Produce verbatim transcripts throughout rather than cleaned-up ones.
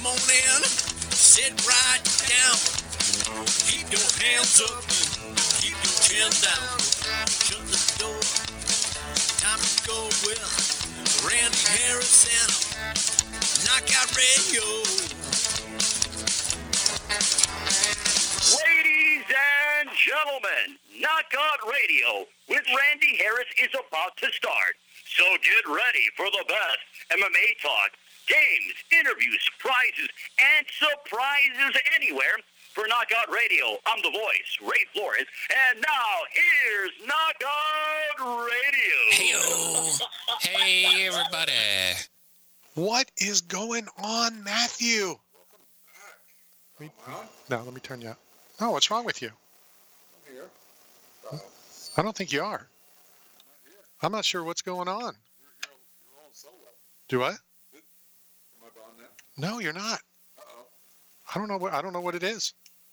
on in, sit right down. Keep your hands up, keep your chin down. Shut the door. Time to go with Randy Harrison. Knockout Radio. Ladies and gentlemen, Knockout Radio with Randy Harris is about to start. So get ready for the best M M A talk, games, interviews, prizes, and surprises anywhere. For Knockout Radio, I'm the voice, Ray Flores. And now, here's Knockout Radio. Hey-o. Hey, everybody. What is going on, Matthew? Let me, no, let me turn you up. Oh, what's wrong with you? I'm here. Uh, I don't think you are. I'm not here. I'm not sure what's going on. You're, you're, you're on solo. Do I? Am I on that? No, you're not. Uh-oh. I don't know what I don't know what it is.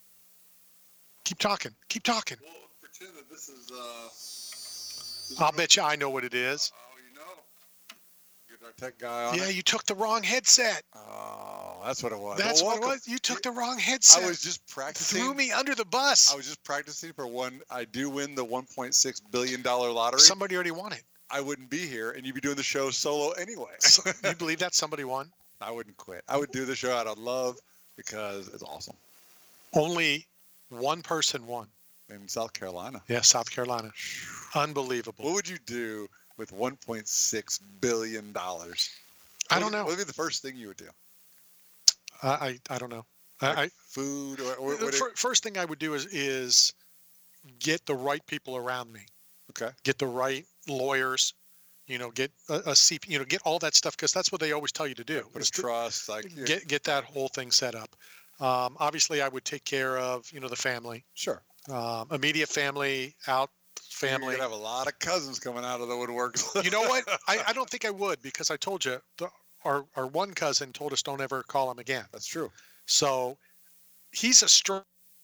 Keep talking. Keep talking. Well, pretend that this is, uh... This I'll is bet you I know what it is. Oh, you know. Get our tech guy on Yeah, it. you took the wrong headset. Oh, that's what it was. That's Well, what it welcome. was. You took the wrong headset. I was just practicing. Threw me under the bus. I was just practicing for one. I do win the one point six billion dollars lottery. Somebody already won it. I wouldn't be here, and you'd be doing the show solo anyway. So, you believe that somebody won? I wouldn't quit. I would do the show out of love because it's awesome. Only one person won. In South Carolina. Yeah, South Carolina. Unbelievable. What would you do with one point six billion dollars? I don't know. What would be the first thing you would do? I I, I don't know. Like I, food or, or I would it, fir- first thing I would do is is get the right people around me. okay. Get the right lawyers. You know, get a, a C P. You know, get all that stuff because that's what they always tell you to do. Put is a to trust, like yeah, Get get that whole thing set up. Um, obviously, I would take care of you know the family, sure. um, immediate family, out You're family. gonna have a lot of cousins coming out of the woodwork. You know what? I, I don't think I would because I told you the, our our one cousin told us don't ever call him again. That's true. So he's a strong,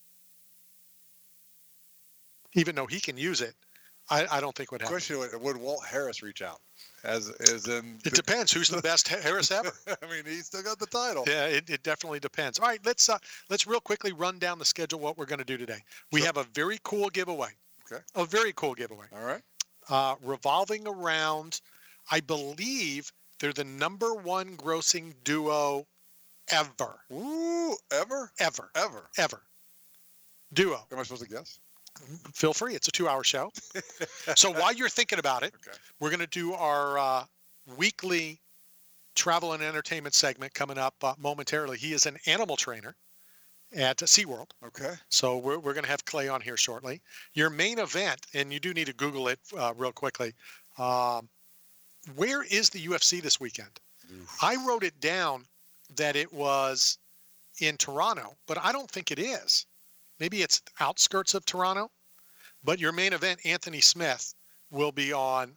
even though he can use it. I, I don't think would happen. Question: Would, would Walt Harris reach out? As as in? It depends. Who's the best Harris ever? I mean, he's still got the title. Yeah, it, it definitely depends. All right, let's uh, let's real quickly run down the schedule. What we're going to do today. We Sure. have a very cool giveaway. Okay. A very cool giveaway. All right. Uh, revolving around, I believe they're the number one grossing duo ever, Ooh, ever, ever, ever. ever. Duo. Am I supposed to guess? Feel free. It's a two-hour show. So while you're thinking about it, Okay. we're going to do our uh, weekly travel and entertainment segment coming up uh, momentarily. He is an animal trainer at SeaWorld. Okay. So we're, we're going to have Clay on here shortly. Your main event, and you do need to Google it uh, real quickly. Um, where is the U F C this weekend? Oof. I wrote it down that it was in Toronto, but I don't think it is. Maybe it's outskirts of Toronto. But your main event, Anthony Smith, will be on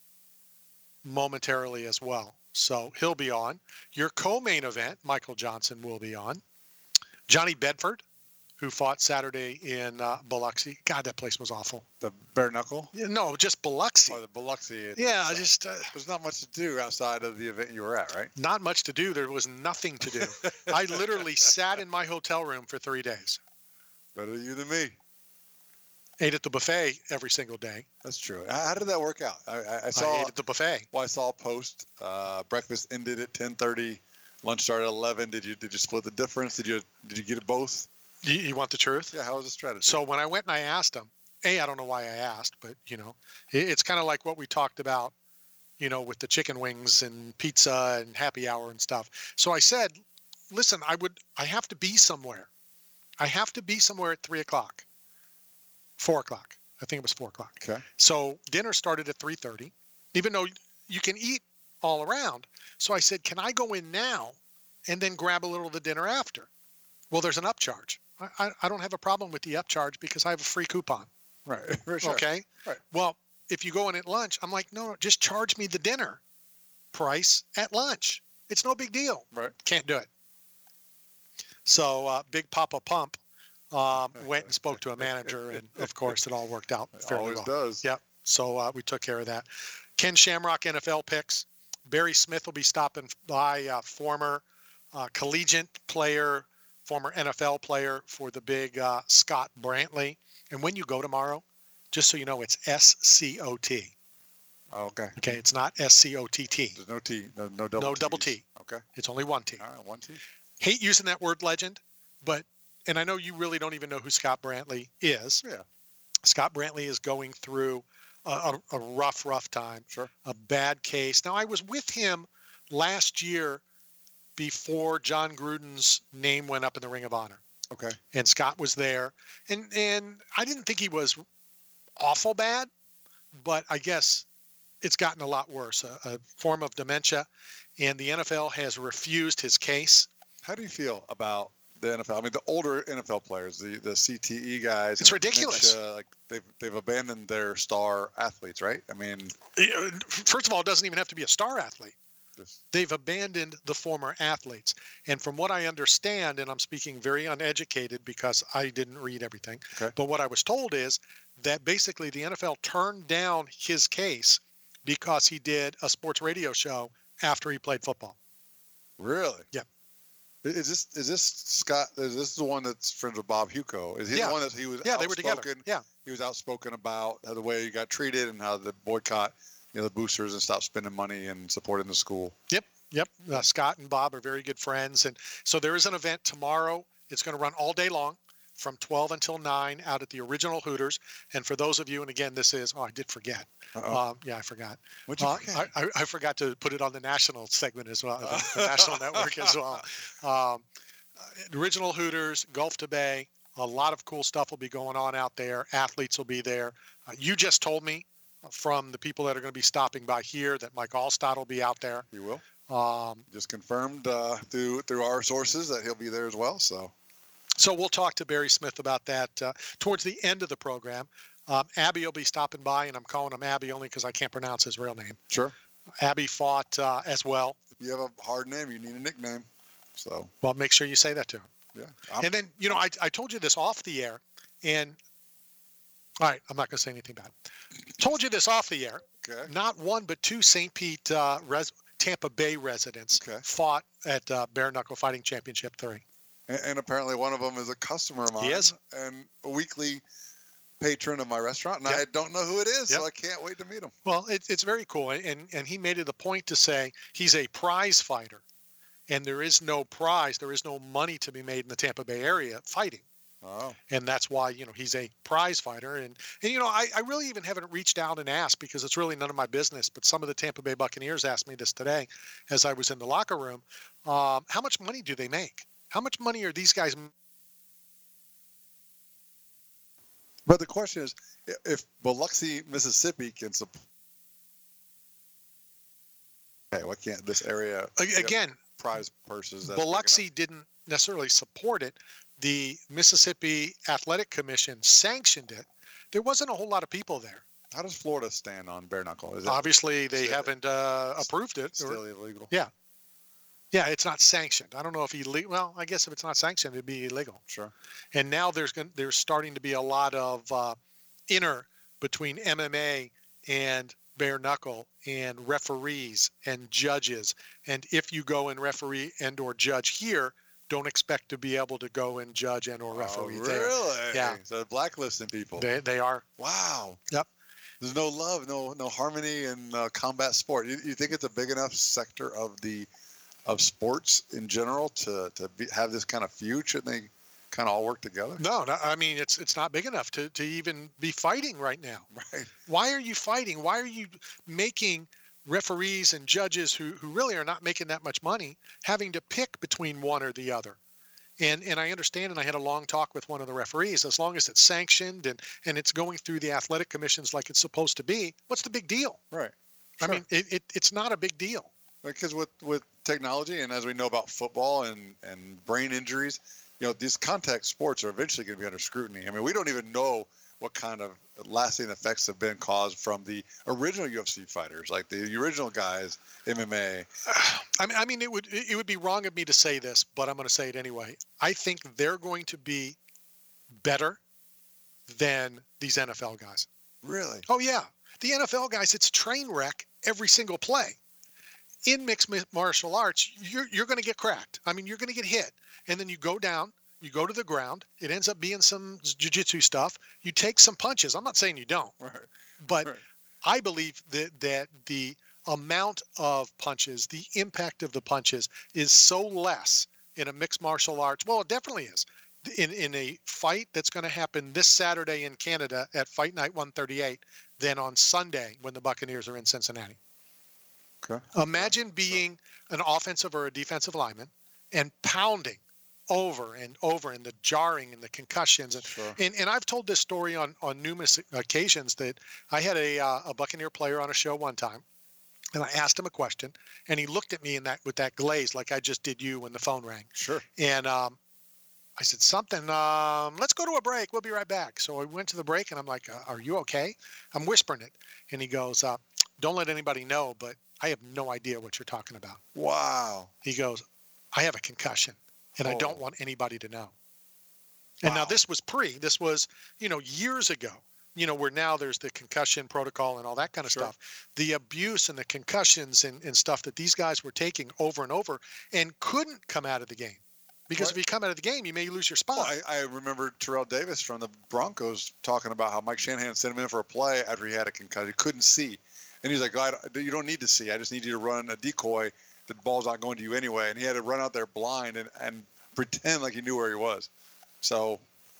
momentarily as well. So he'll be on. Your co-main event, Michael Johnson, will be on. Johnny Bedford, who fought Saturday in uh, Biloxi. God, that place was awful. The bare knuckle. Yeah, no, just Biloxi. Or the Biloxi. Yeah, it's, uh, just uh, There's not much to do outside of the event you were at, right? not much to do. There was nothing to do. I literally sat in my hotel room for three days. Better you than me. Ate at the buffet every single day. That's true. How how did that work out? I, I, I I saw. ate at the buffet. Well, I saw a post. Uh, breakfast ended at ten thirty. Lunch started at eleven. Did you did you split the difference? Did you did you get it both? You, you want the truth? Yeah. How was the strategy? So when I went and I asked him, A, I don't know why I asked, but, you know, it, it's kind of like what we talked about, you know, with the chicken wings and pizza and happy hour and stuff. So I said, listen, I would, I have to be somewhere. I have to be somewhere at three o'clock, four o'clock. I think it was four o'clock. Okay. So dinner started at three thirty, even though you can eat all around. So I said, can I go in now and then grab a little of the dinner after? Well, there's an upcharge. I, I, I don't have a problem with the upcharge because I have a free coupon. Right. For sure. Okay. Right. Well, if you go in at lunch, I'm like, no, no, just charge me the dinner price at lunch. It's no big deal. Right. Can't do it. So uh, Big Papa Pump um, went and spoke to a manager, and of course, it all worked out It fairly always well. does. Yep. So uh, we took care of that. Ken Shamrock N F L picks. Barry Smith will be stopping by, uh, former uh, collegiate player, former N F L player for the big uh, Scott Brantley. And when you go tomorrow, just so you know, it's S C O T. Oh, okay. Okay, it's not S C O T T. There's no T, no, no double No double Ts. T. Okay. It's only one T. All right, one T. Hate using that word legend, but, and I know you really don't even know who Scott Brantley is. Yeah. Scott Brantley is going through a, a, a rough, rough time. Sure. A bad case. Now, I was with him last year before John Gruden's name went up in the Ring of Honor. Okay. And Scott was there. And, and I didn't think he was awful bad, but I guess it's gotten a lot worse, a, a form of dementia. And the N F L has refused his case. How do you feel about the N F L? I mean, the older N F L players, the, the C T E guys. It's and ridiculous. dementia, like they've they've abandoned their star athletes, right? I mean, First of all, it doesn't even have to be a star athlete. just, They've abandoned the former athletes. And from what I understand, and I'm speaking very uneducated because I didn't read everything, Okay. but what I was told is that basically the N F L turned down his case because he did a sports radio show after he played football. really? Yeah. Is this is this Scott? Is this the one that's friends with Bob Huco? Is he Yeah. the one that he was? Yeah, they were together. outspoken- Yeah. He was outspoken about how the way he got treated and how the boycott, you know, the boosters and stopped spending money and supporting the school. Yep. Yep. Uh, Scott and Bob are very good friends. And so there is an event tomorrow. It's going to run all day long from twelve until nine out at the original Hooters. And for those of you, and again, this is, oh, I did forget. Uh-oh. Um, yeah, I forgot. What'd you Uh, forget? I, I, I forgot to put it on the national segment as well, the, the national network as well. Um, uh, original Hooters, Gulf to Bay, a lot of cool stuff will be going on out there. Athletes will be there. Uh, you just told me from the people that are going to be stopping by here that Mike Allstott will be out there. He will. Um, Just confirmed uh, through through our sources that he'll be there as well. So so we'll talk to Barry Smith about that uh, towards the end of the program. Um, Abby will be stopping by, and I'm calling him Abby only because I can't pronounce his real name. sure. Abby fought uh, as well. If you have a hard name, you need a nickname. So Well, make sure you say that to him. yeah. I'm, And then, you know, I, I told you this off the air, and all right, I'm not going to say anything bad. Told you this off the air. okay. Not one, but two Saint Pete, uh, res- Tampa Bay residents Okay. fought at uh, Bare Knuckle Fighting Championship three. And, and apparently one of them is a customer of mine. He is. And a weekly patron of my restaurant. And Yep. I don't know who it is, Yep. so I can't wait to meet him. Well, it, it's very cool, and and he made it a point to say he's a prize fighter, and there is no prize, there is no money to be made in the Tampa Bay area fighting. Oh. And that's why, you know, he's a prize fighter. And, and you know, I, I really even haven't reached out and asked because it's really none of my business. But some of the Tampa Bay Buccaneers asked me this today as I was in the locker room. Um, how much money do they make? How much money are these guys? But the question is, i- if Biloxi, Mississippi can support. Okay, why can't this area A- get Again, prize purses? that's big Biloxi didn't necessarily support it. The Mississippi Athletic Commission sanctioned it. There wasn't a whole lot of people there. enough? How does Florida stand on bare knuckle? Is it Obviously, they still- haven't uh, approved it. or- still illegal? Yeah. Yeah, it's not sanctioned. I don't know if illegal. Well, I guess if it's not sanctioned, it'd be illegal. Sure. And now there's going there's starting to be a lot of uh, inner between M M A and bare knuckle and referees and judges. And if you go and referee and or judge here, don't expect to be able to go and judge and or referee oh, there. really? Yeah. So they're blacklisting people. They they are. Wow. Yep. There's no love, no no harmony in uh, combat sport. You, you think it's a big enough sector of the of sports in general to to be, have this kind of feud? Shouldn't they kind of all work together? No, no, I mean it's it's not big enough to to even be fighting right now. Right. Why are you fighting? Why are you making referees and judges who, who really are not making that much money having to pick between one or the other? And and I understand, and I had a long talk with one of the referees, as long as it's sanctioned and, and it's going through the athletic commissions like it's supposed to be, what's the big deal? Right. I Sure. mean, it, it it's not a big deal. Because with, with technology and as we know about football and, and brain injuries, you know, these contact sports are eventually going to be under scrutiny. I mean, we don't even know what kind of lasting effects have been caused from the original U F C fighters, like the original guys, M M A. I mean, I mean, it would it would be wrong of me to say this, but I'm going to say it anyway. I think they're going to be better than these N F L guys. Really? Oh yeah, the N F L guys, it's train wreck every single play. in mixed mi- martial arts, you're you're going to get cracked. I mean, you're going to get hit, and then you go down, you go to the ground. It ends up being some jiu-jitsu stuff. You take some punches. I'm not saying you don't, Right. but Right. I believe that that the amount of punches, the impact of the punches, is so less in a mixed martial arts. Well, it definitely is. In in a fight that's going to happen this Saturday in Canada at Fight Night one thirty-eight, than on Sunday when the Buccaneers are in Cincinnati. Okay. Imagine being an offensive or a defensive lineman and pounding over and over, and the jarring and the concussions. And, Sure. and, and I've told this story on, on numerous occasions that I had a, uh, a Buccaneer player on a show one time, and I asked him a question, and he looked at me in that with that glaze like I just did you when the phone rang. Sure. And um, I said, something, um, let's go to a break. We'll be right back. So I went to the break, and I'm like, uh, are you okay? I'm whispering it. And he goes, uh, don't let anybody know, but I have no idea what you're talking about. Wow. He goes, I have a concussion, and I don't Oh. want anybody to know. And now Wow. this was pre, this was, you know, years ago, you know, where now there's the concussion protocol and all that kind of Sure. stuff. The abuse and the concussions and, and stuff that these guys were taking over and over and couldn't come out of the game. Because if Right. you come out of the game, you may lose your spot. Well, I, I remember Terrell Davis from the Broncos talking about how Mike Shanahan sent him in for a play after he had a concussion. He couldn't see. And he's like, I don't, you don't need to see. I just need you to run a decoy. The ball's not going to you anyway. And he had to run out there blind and, and pretend like he knew where he was. So,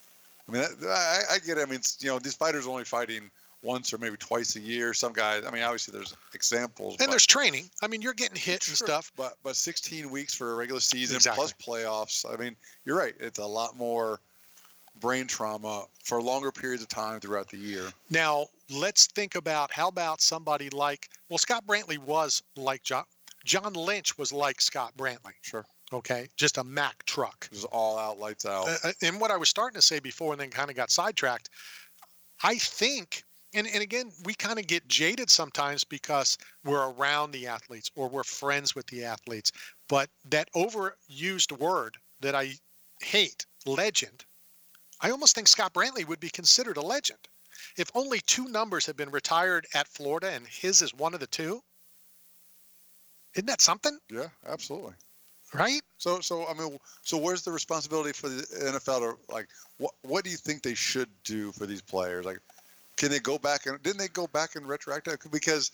I mean, that, I, I get it. I mean, it's, you know, these fighters are only fighting once or maybe twice a year. Some guys, I mean, obviously there's examples. and but, there's training. I mean, you're getting hit and Sure, stuff. But but sixteen weeks for a regular season Exactly. plus playoffs. I mean, you're right. It's a lot more brain trauma for longer periods of time throughout the year. Now, let's think about how about somebody like, well, Scott Brantley was like John, John Lynch was like Scott Brantley. Sure. Okay. Just a Mack truck. Just all out, lights out. Uh, and what I was starting to say before and then kind of got sidetracked, I think, and, and again, we kind of get jaded sometimes because we're around the athletes or we're friends with the athletes. But that overused word that I hate, legend, I almost think Scott Brantley would be considered a legend. If only two numbers have been retired at Florida and his is one of the two, isn't that something? Yeah, absolutely. Right? So so I mean, so where's the responsibility for the N F L to, like, what what do you think they should do for these players? Like, can they go back and didn't they go back and retroactive? Because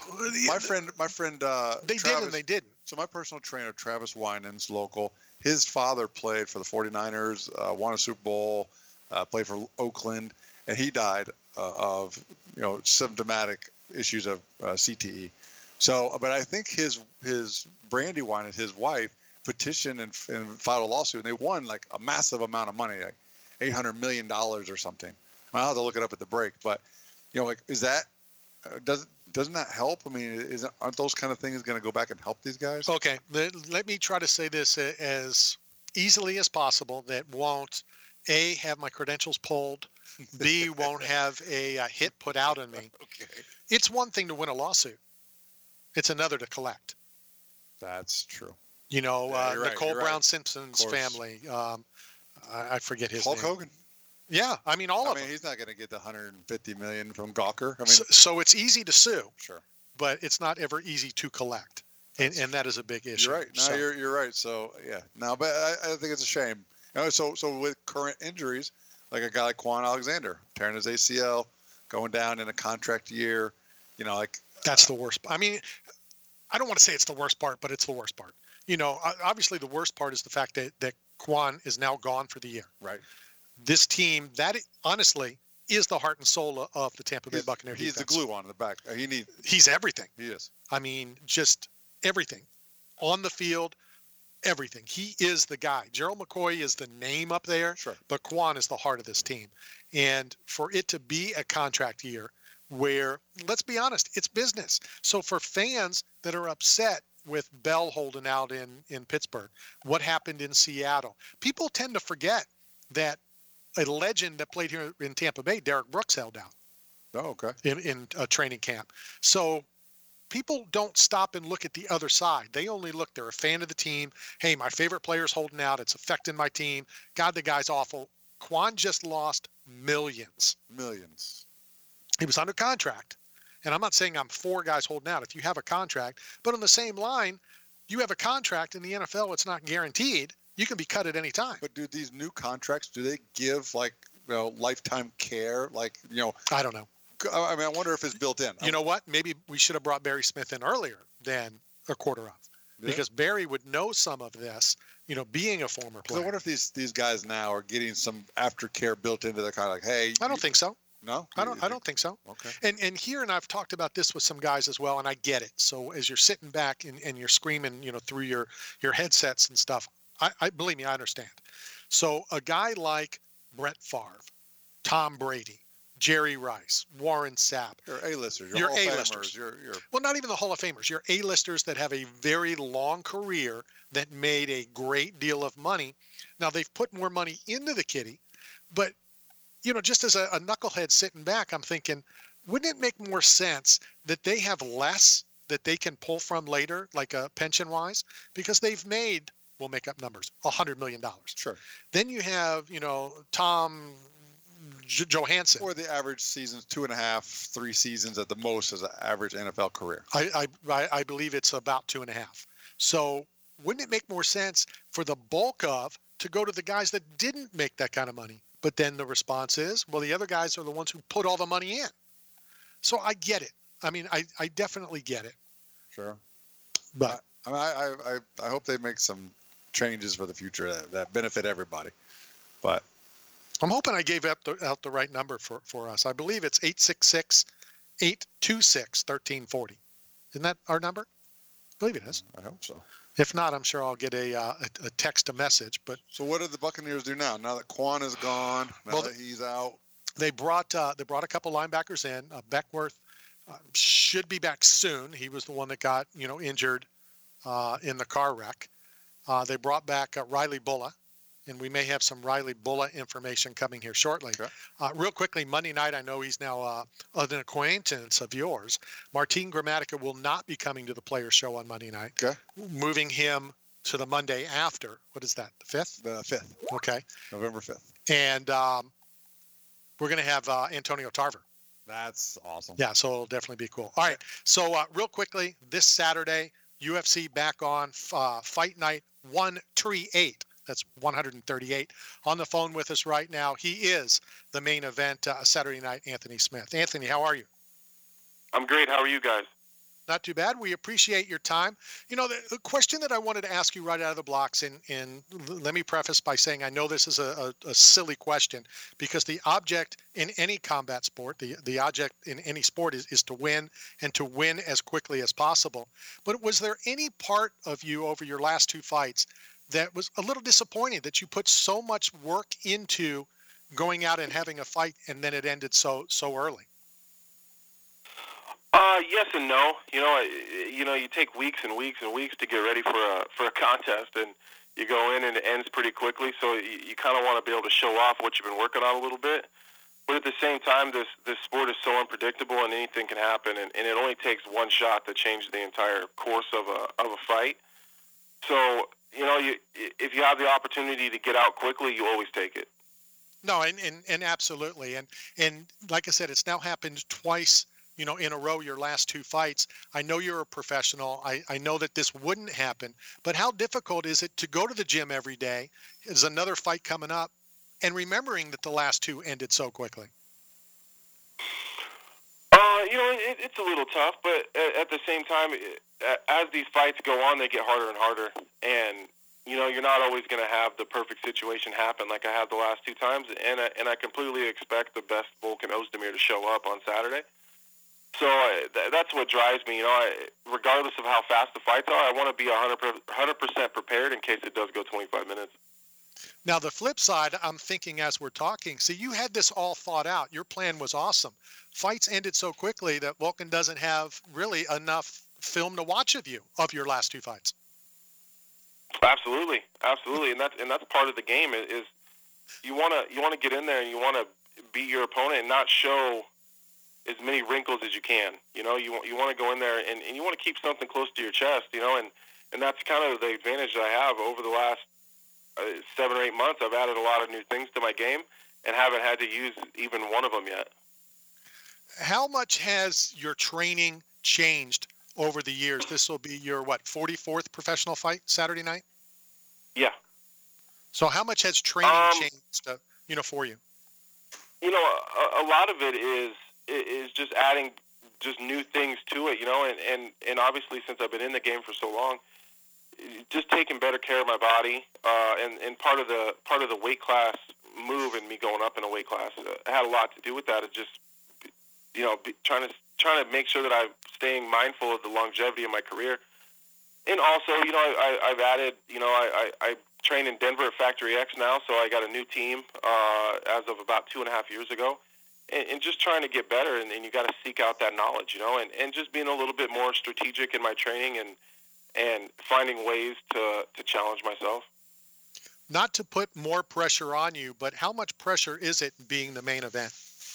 my friend my friend uh, They did Travis, and they didn't. So my personal trainer, Travis Winans, local, his father played for the forty-niners, uh, won a Super Bowl, uh, played for Oakland, and he died uh, of, you know, symptomatic issues of uh, C T E. So, but I think his his Brandy Winans, his wife, petitioned and, and filed a lawsuit, and they won like a massive amount of money, like eight hundred million dollars or something. I'll have to look it up at the break, but, you know, like, is that, uh, does, doesn't that help? I mean, isn't, aren't those kind of things going to go back and help these guys? Okay, let, let me try to say this a- as easily as possible that won't, A, have my credentials pulled, B, won't have a, uh hit put out on me. Okay. It's one thing to win a lawsuit. It's another to collect. That's true. You know, Yeah, uh, you're right, Nicole you're right. Brown Simpson's Of course. family. Um, I, I forget his Hulk name. Hogan. Yeah, I mean, all I of mean, them. he's not going to get the one hundred fifty million from Gawker. I mean, So, so it's easy to sue, sure. but it's not ever easy to collect. And, and that is a big issue. You're right. No, So- you're you're right. So yeah, no, but I, I think it's a shame. You know, so so with current injuries, like a guy like Quan Alexander tearing his A C L, going down in a contract year, you know, like That's the worst. I mean, I don't want to say it's the worst part, but it's the worst part. You know, o- obviously the worst part is the fact that, that Quan is now gone for the year. right. This team, that i- honestly is the heart and soul o- of the Tampa Bay He's, Buccaneer he's the defense. glue on the back. Uh, He need He's everything. he is. I mean, just everything on the field, everything. He is the guy. Gerald McCoy is the name up there, Sure. but Quan is the heart of this team. And for it to be a contract year where, let's be honest, it's business. So for fans that are upset with Bell holding out in, in Pittsburgh, what happened in Seattle, people tend to forget that a legend that played here in Tampa Bay, Derek Brooks, held out Oh, okay. in, in a training camp. So people don't stop and look at the other side. They only look, they're a fan of the team. Hey, my favorite player's holding out. It's affecting my team. God, the guy's awful. Quan just lost millions. Millions. He was under contract. And I'm not saying I'm for guys holding out if you have a contract, but on the same line, you have a contract in the N F L, it's not guaranteed. You can be cut at any time. But do these new contracts, do they give like, you know, lifetime care? Like, you know, I don't know. I mean, I wonder if it's built in. You know what? Maybe we should have brought Barry Smith in earlier than a quarter of, yeah. because Barry would know some of this, you know, being a former player. So I wonder if these, these guys now are getting some aftercare built into their kind of like, hey. I don't you, think so. No? I don't I don't think so. Okay. And and here, and I've talked about this with some guys as well, and I get it. So as you're sitting back and, and you're screaming, you know, through your, your headsets and stuff, I, I believe me, I understand. So a guy like Brett Favre, Tom Brady, Jerry Rice, Warren Sapp. Your A-listers. Your, your Hall of A-listers. Famers, your, your... Well, not even the Hall of Famers. Your A-listers that have a very long career that made a great deal of money. Now, they've put more money into the kitty, but, you know, just as a, a knucklehead sitting back, I'm thinking, wouldn't it make more sense that they have less that they can pull from later, like uh, pension-wise? Because they've made, we'll make up numbers, one hundred million dollars. Sure. Then you have, you know, Tom J- Johansson. Or the average season's two and a half, three seasons at the most as an average N F L career. I, I I believe it's about two and a half. So wouldn't it make more sense for the bulk of to go to the guys that didn't make that kind of money? But then the response is, well, the other guys are the ones who put all the money in. So I get it. I mean, I, I definitely get it. Sure. But I, I, I, I hope they make some changes for the future that, that benefit everybody. But I'm hoping I gave out the, out the right number for, for us. I believe it's eight six six, eight two six, one three four zero. Isn't that our number? I believe it is. I hope so. If not, I'm sure I'll get a, uh, a, a text, a message. But so what did the Buccaneers do now? Now that Quan is gone, now well, that he's out, they brought uh, they brought a couple linebackers in. Uh, Beckworth uh, should be back soon. He was the one that got you know injured uh, in the car wreck. Uh, they brought back uh, Riley Bulla, and we may have some Riley Bulla information coming here shortly. Okay. Uh, real quickly, Monday night, I know he's now uh, an acquaintance of yours. Martin Gramatica will not be coming to the Players Show on Monday night. Okay. Moving him to the Monday after. What is that, the fifth? The fifth. Okay. November fifth. And um, we're going to have uh, Antonio Tarver. That's awesome. Yeah, so it'll definitely be cool. All right, so uh, real quickly, this Saturday, U F C back on uh, Fight Night one thirty-eight. That's one thirty-eight. On the phone with us right now, he is the main event uh, Saturday night, Anthony Smith. Anthony, how are you? I'm great. How are you guys? Not too bad. We appreciate your time. You know, the, the question that I wanted to ask you right out of the blocks, and, and let me preface by saying I know this is a, a, a silly question, because the object in any combat sport, the, the object in any sport is, is to win, and to win as quickly as possible. But was there any part of you over your last two fights that was a little disappointed that you put so much work into going out and having a fight and then it ended so so early? Uh, yes and no. You know, you know, you take weeks and weeks and weeks to get ready for a for a contest, and you go in and it ends pretty quickly. So you, you kind of want to be able to show off what you've been working on a little bit. But at the same time, this this sport is so unpredictable, and anything can happen, and, and it only takes one shot to change the entire course of a of a fight. So you know, you if you have the opportunity to get out quickly, you always take it. No, and, and, and absolutely. And, and like I said, it's now happened twice, you know, in a row, your last two fights. I know you're a professional. I, I know that this wouldn't happen, but how difficult is it to go to the gym every day? There's another fight coming up, and remembering that the last two ended so quickly? Uh, you know, it, it's a little tough, but at, at the same time, it, as these fights go on, they get harder and harder. And, you know, you're not always going to have the perfect situation happen like I had the last two times. And I, and I completely expect the best Volkan Ozdemir to show up on Saturday. So uh, th- that's what drives me. You know, I, regardless of how fast the fights are, I want to be one hundred percent prepared in case it does go twenty-five minutes. Now, the flip side, I'm thinking as we're talking, see, you had this all thought out. Your plan was awesome. Fights ended so quickly that Volkan doesn't have really enough film to watch of you, of your last two fights. Absolutely, absolutely, and that's and that's part of the game. Is you want to you want to get in there and you want to beat your opponent and not show as many wrinkles as you can. You know, you want you want to go in there and, and you want to keep something close to your chest. You know, and and that's kind of the advantage that I have over the last uh, seven or eight months. I've added a lot of new things to my game and haven't had to use even one of them yet. how much has your training changed over the years? This will be your, what, forty-fourth professional fight Saturday night? Yeah. So how much has training Um, changed, uh, you know, for you? You know, a, a lot of it is is just adding just new things to it, you know, and, and, and obviously since I've been in the game for so long, just taking better care of my body, uh, and, and part of the part of the weight class move and me going up in a weight class uh, had a lot to do with that. It just, you know, be, trying to trying to make sure that I'm staying mindful of the longevity of my career. And also, you know, I, I, I've added, you know, I, I, I train in Denver at Factory X now, so I got a new team uh, as of about two and a half years ago. And, and just trying to get better, and, and you got to seek out that knowledge, you know, and, and just being a little bit more strategic in my training and and finding ways to, to challenge myself. Not to put more pressure on you, but how much pressure is it being the main event?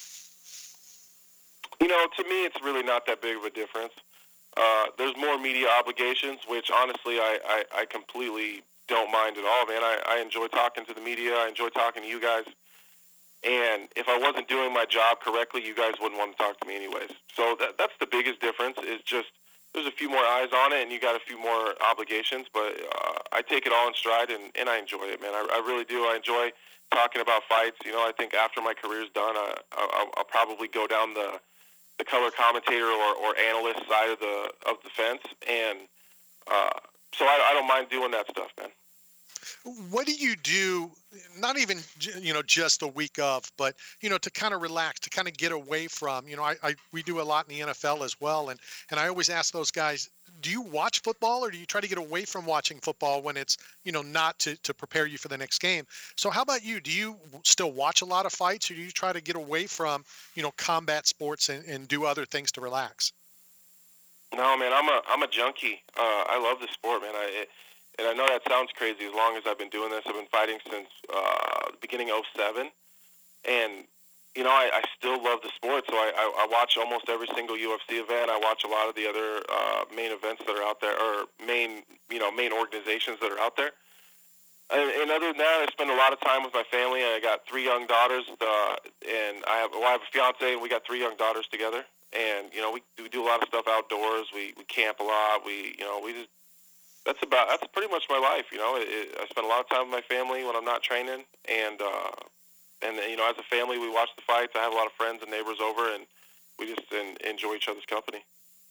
You know, to me, it's really not that big of a difference. Uh, there's more media obligations, which honestly I, I, I completely don't mind at all, man. I, I enjoy talking to the media. I enjoy talking to you guys. And if I wasn't doing my job correctly, you guys wouldn't want to talk to me anyways. So that, that's the biggest difference, is just there's a few more eyes on it, and you got a few more obligations, but uh, I take it all in stride, and, and I enjoy it, man. I, I really do. I enjoy talking about fights. You know, I think after my career's done, I, I, I'll probably go down the the color commentator or, or analyst side of the of the fence, and uh, so I, I don't mind doing that stuff, man. What do you do, not even, you know, just a week of, but, you know, to kind of relax, to kind of get away from, you know, I, I we do a lot in the N F L as well. And, and I always ask those guys, do you watch football, or do you try to get away from watching football when it's, you know, not to, to prepare you for the next game? So how about you? Do you still watch a lot of fights, or do you try to get away from, you know, combat sports and, and do other things to relax? No, man, I'm a, I'm a junkie. Uh, I love the sport, man. I, it, And I know that sounds crazy. As long as I've been doing this, I've been fighting since uh, the beginning of oh seven. And, you know, I, I still love the sport. So I, I, I watch almost every single U F C event. I watch a lot of the other uh, main events that are out there, or main, you know, main organizations that are out there. And, and other than that, I spend a lot of time with my family. I got three young daughters, uh, and I have, well, I have a fiance, and we got three young daughters together. And, you know, we, we do a lot of stuff outdoors. We, we camp a lot. We, you know, we just, That's about. That's pretty much my life, you know. It, it, I spend a lot of time with my family when I'm not training, and uh, and you know, as a family, we watch the fights. I have a lot of friends and neighbors over, and we just in, enjoy each other's company.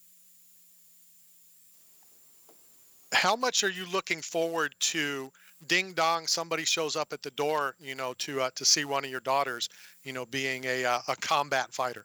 How much are you looking forward to? Ding dong, somebody shows up at the door, you know, to uh, to see one of your daughters, you know, being a uh, a combat fighter.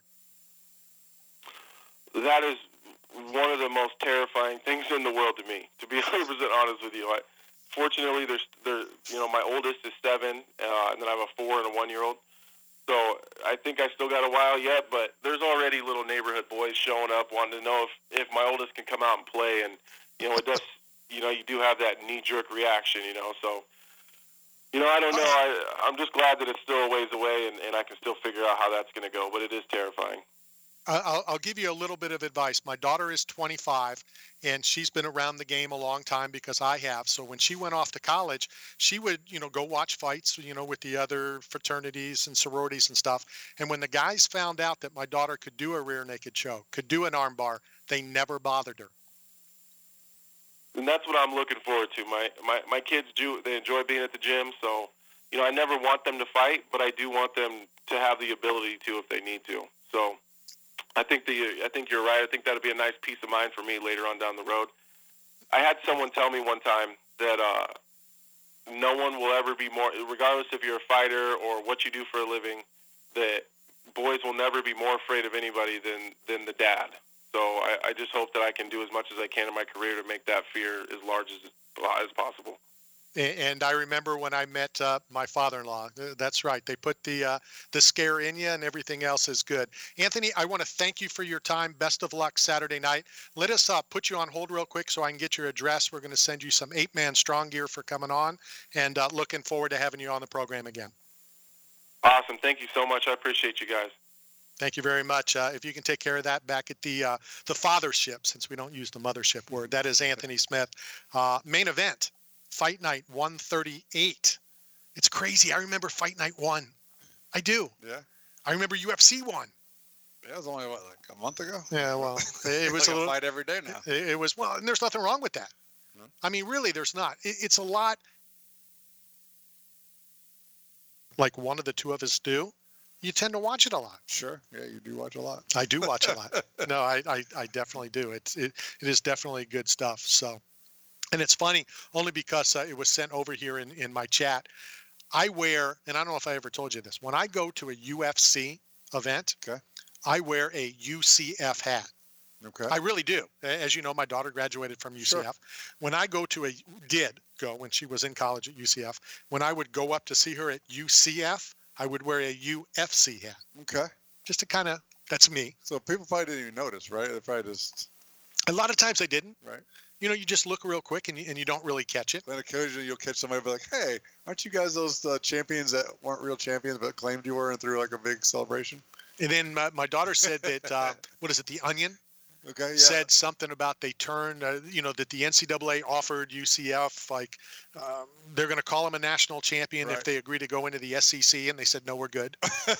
That is one of the most terrifying things in the world to me, to be one hundred percent honest with you. I, fortunately, there's, there, you know, my oldest is seven, uh, and then I have a four and a one-year-old. So I think I still got a while yet, but there's already little neighborhood boys showing up wanting to know if, if my oldest can come out and play. And, you know, it does, you know, you do have that knee-jerk reaction, you know. So, you know, I don't know. I, I'm just glad that it's still a ways away, and, and I can still figure out how that's going to go, but it is terrifying. I'll, I'll give you a little bit of advice. My daughter is twenty-five, and she's been around the game a long time because I have. So when she went off to college, she would, you know, go watch fights, you know, with the other fraternities and sororities and stuff. And when the guys found out that my daughter could do a rear naked choke, could do an arm bar, they never bothered her. And that's what I'm looking forward to. My, my, my kids do, they enjoy being at the gym. So, you know, I never want them to fight, but I do want them to have the ability to if they need to. So I think the I think you're right. I think that'll be a nice peace of mind for me later on down the road. I had someone tell me one time that uh, no one will ever be more, regardless if you're a fighter or what you do for a living, that boys will never be more afraid of anybody than, than the dad. So I, I just hope that I can do as much as I can in my career to make that fear as large as as possible. And I remember when I met uh, my father-in-law. That's right. They put the uh, the scare in you, and everything else is good. Anthony, I want to thank you for your time. Best of luck Saturday night. Let us uh, put you on hold real quick so I can get your address. We're going to send you some eight-man strong gear for coming on, and uh, looking forward to having you on the program again. Awesome. Thank you so much. I appreciate you guys. Thank you very much. Uh, if you can take care of that back at the uh, the fathership, since we don't use the mothership word. That is Anthony Smith. Uh, main event. Fight Night one thirty-eight. It's crazy. I remember Fight Night one. I do. Yeah. I remember U F C one. It was only, what, like a month ago? Yeah, well, it was like a a little. fight every day now. It, it was, well, and there's nothing wrong with that. No. I mean, really, there's not. It, it's a lot like one of the two of us do. You tend to watch it a lot. Sure. Yeah, you do watch a lot. I do watch a lot. No, I, I, I definitely do. It's it, it is definitely good stuff. So, and it's funny only because uh, it was sent over here in, in my chat. I wear, and I don't know if I ever told you this, when I go to a U F C event, Okay. I wear a U C F hat. Okay. I really do. As you know, my daughter graduated from U C F. Sure. When I go to a, did go when she was in college at U C F, when I would go up to see her at U C F, I would wear a U F C hat. Okay. Just to kind of, that's me. So people probably didn't even notice, right? They probably just, A lot of times I didn't. right? You know, you just look real quick and you, and you don't really catch it. Then occasionally you'll catch somebody be like, hey, aren't you guys those uh, champions that weren't real champions but claimed you were and threw like a big celebration? And then my, my daughter said that, uh, what is it, The Onion? Okay. Yeah. Said something about they turned, uh, you know, that the N C double A offered U C F, like, um, they're going to call him a national champion if Right. they agree to go into the S E C. And they said, no, we're good.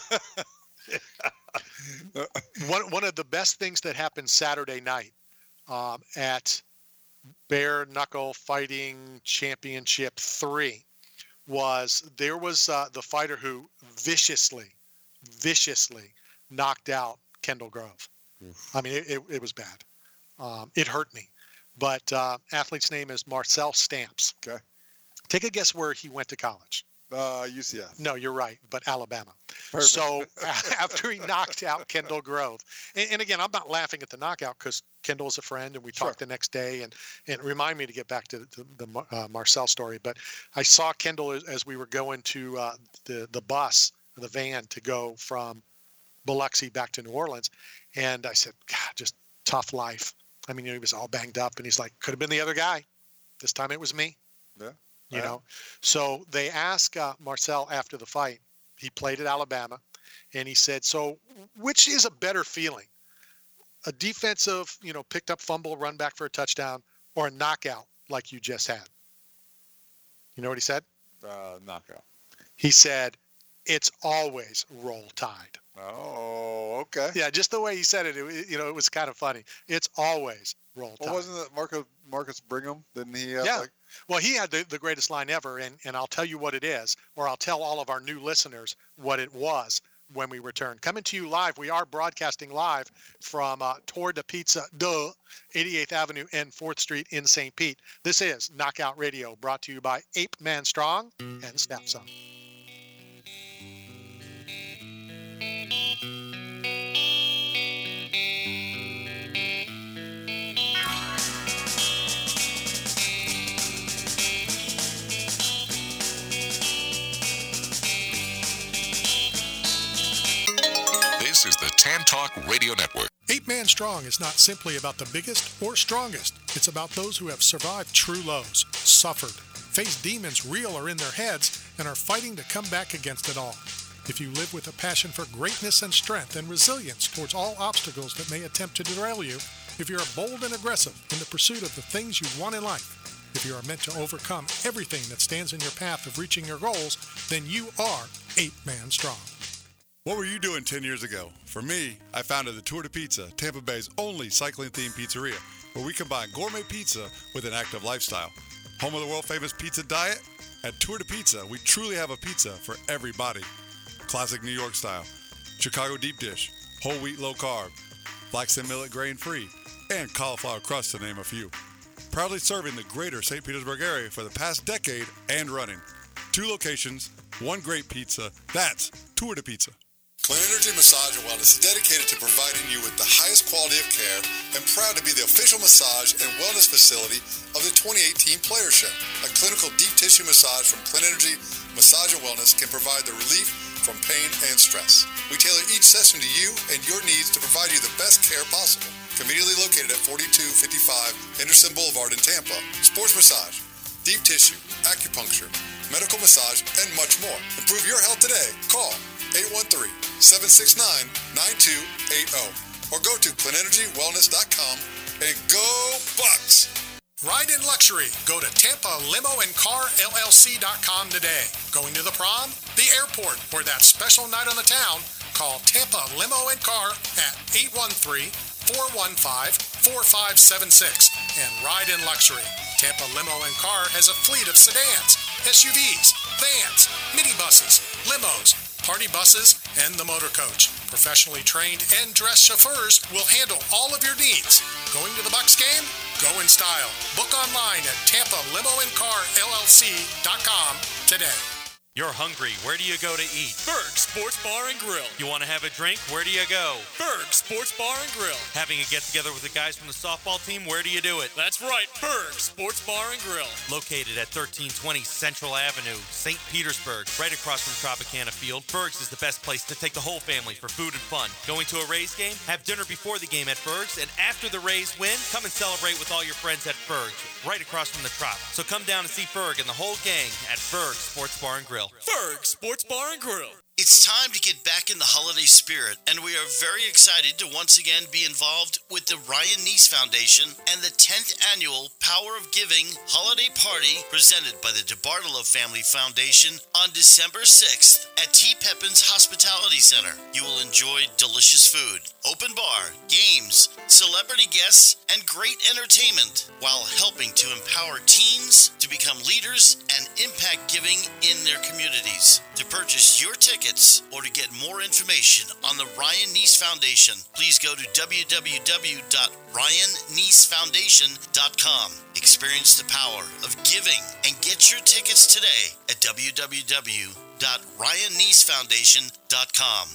one, one of the best things that happened Saturday night um, at Bare Knuckle Fighting Championship three was there was uh, the fighter who viciously, viciously knocked out Kendall Grove. I mean, it, it, it was bad. Um, it hurt me. But uh, athlete's name is Marcel Stamps. Okay. Take a guess where he went to college. Uh, U C F. No, you're right, but Alabama. Perfect. So after he knocked out Kendall Grove, and, and again, I'm not laughing at the knockout because Kendall is a friend, and we Sure. talked the next day, and, and it reminded me to get back to the, the uh, Marcel story. But I saw Kendall as, as we were going to uh, the, the bus, the van to go from Biloxi back to New Orleans. And I said, God, just tough life. I mean, you know, he was all banged up, and he's like, could have been the other guy. This time it was me. Yeah. You Yeah. know, so they asked uh, Marcel after the fight. He played at Alabama, and he said, "So, which is a better feeling? A defensive, you know, picked up fumble, run back for a touchdown, or a knockout like you just had?" You know what he said? Uh, knockout. He said, "It's always Roll Tide." Oh, okay. Yeah, just the way he said it, it you know, it was kind of funny. It's always Roll Tide. Well, wasn't that Marcus Marcus Brigham? Didn't he? Have Yeah. Like, Well, he had the, the greatest line ever, and, and I'll tell you what it is, or I'll tell all of our new listeners what it was when we return. Coming to you live, we are broadcasting live from uh, Tour de Pizza, duh, eighty-eighth Avenue and fourth Street in Saint Pete. This is Knockout Radio, brought to you by Ape Man Strong and Snap Song. This is the Tan Talk Radio Network. Eight Man Strong is not simply about the biggest or strongest. It's about those who have survived true lows, suffered, faced demons real or in their heads, and are fighting to come back against it all. If you live with a passion for greatness and strength and resilience towards all obstacles that may attempt to derail you, if you're bold and aggressive in the pursuit of the things you want in life, if you are meant to overcome everything that stands in your path of reaching your goals, then you are Eight Man Strong. What were you doing ten years ago? For me, I founded the Tour de Pizza, Tampa Bay's only cycling-themed pizzeria, where we combine gourmet pizza with an active lifestyle. Home of the world-famous pizza diet? At Tour de Pizza, we truly have a pizza for everybody. Classic New York style, Chicago deep dish, whole wheat low carb, flaxen millet grain-free, and cauliflower crust to name a few. Proudly serving the greater Saint Petersburg area for the past decade and running. Two locations, one great pizza. That's Tour de Pizza. Clean Energy Massage and Wellness is dedicated to providing you with the highest quality of care and proud to be the official massage and wellness facility of the twenty eighteen Players Show. A clinical deep tissue massage from Clean Energy Massage and Wellness can provide the relief from pain and stress. We tailor each session to you and your needs to provide you the best care possible. Conveniently located at forty-two fifty-five Henderson Boulevard in Tampa. Sports massage, deep tissue, acupuncture, medical massage, and much more. Improve your health today. Call eight one three, seven six nine, nine two eight zero or go to clean energy wellness dot com and go Bucks! Ride in luxury. Go to Tampa Limo and Car L L C dot com today. Going to the prom, the airport, or that special night on the town? Call Tampa Limo and Car at eight one three, four one five, four five seven six and ride in luxury. Tampa Limo and Car has a fleet of sedans, S U Vs, vans, minibuses, limos, party buses, and the motor coach. Professionally trained and dressed chauffeurs will handle all of your needs. Going to the Bucs game? Go in style. Book online at Tampa Limo and Car L L C dot com today. You're hungry. Where do you go to eat? Berg Sports Bar and Grill. You want to have a drink? Where do you go? Berg Sports Bar and Grill. Having a get-together with the guys from the softball team? Where do you do it? That's right, Berg Sports Bar and Grill. Located at thirteen twenty Central Avenue, Saint Petersburg, right across from Tropicana Field, Berg's is the best place to take the whole family for food and fun. Going to a Rays game? Have dinner before the game at Berg's, and after the Rays win, come and celebrate with all your friends at Berg's, right across from the Trop. So come down and see Berg and the whole gang at Berg Sports Bar and Grill. Berg Sports Bar and Grill. It's time to get back in the holiday spirit, and we are very excited to once again be involved with the Ryan Neese Foundation and the tenth Annual Power of Giving Holiday Party presented by the DeBartolo Family Foundation on December sixth at T. Pepin's Hospitality Center. You will enjoy delicious food, open bar, games, celebrity guests, and great entertainment while helping to empower teens to become leaders and impact giving in their communities. To purchase your tickets or to get more information on the Ryan Neese Foundation, please go to w w w dot ryan neese foundation dot com. Experience the power of giving and get your tickets today at w w w dot ryan neese foundation dot com.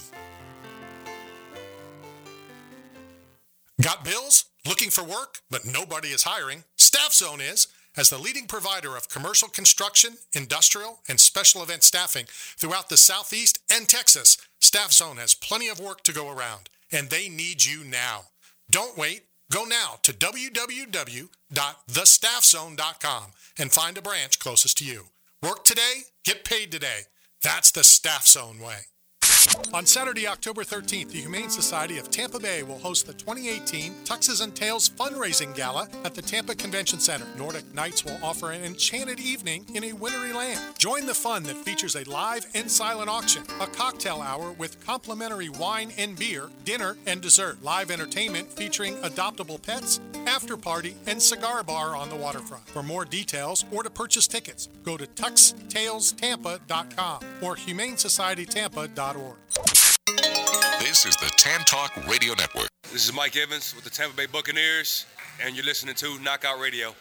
Got bills? Looking for work, but nobody is hiring? Staff Zone is. As the leading provider of commercial construction, industrial, and special event staffing throughout the Southeast and Texas, Staff Zone has plenty of work to go around, and they need you now. Don't wait. Go now to w w w dot the staff zone dot com and find a branch closest to you. Work today, get paid today. That's the Staff Zone way. On Saturday, October thirteenth, the Humane Society of Tampa Bay will host the twenty eighteen Tuxes and Tails Fundraising Gala at the Tampa Convention Center. Nordic Nights will offer an enchanted evening in a wintry land. Join the fun that features a live and silent auction, a cocktail hour with complimentary wine and beer, dinner and dessert, live entertainment featuring adoptable pets, after party, and cigar bar on the waterfront. For more details or to purchase tickets, go to tux tails tampa dot com or humane society tampa dot org. This is the Tan Talk Radio Network. This is Mike Evans with the Tampa Bay Buccaneers, and you're listening to Knockout Radio.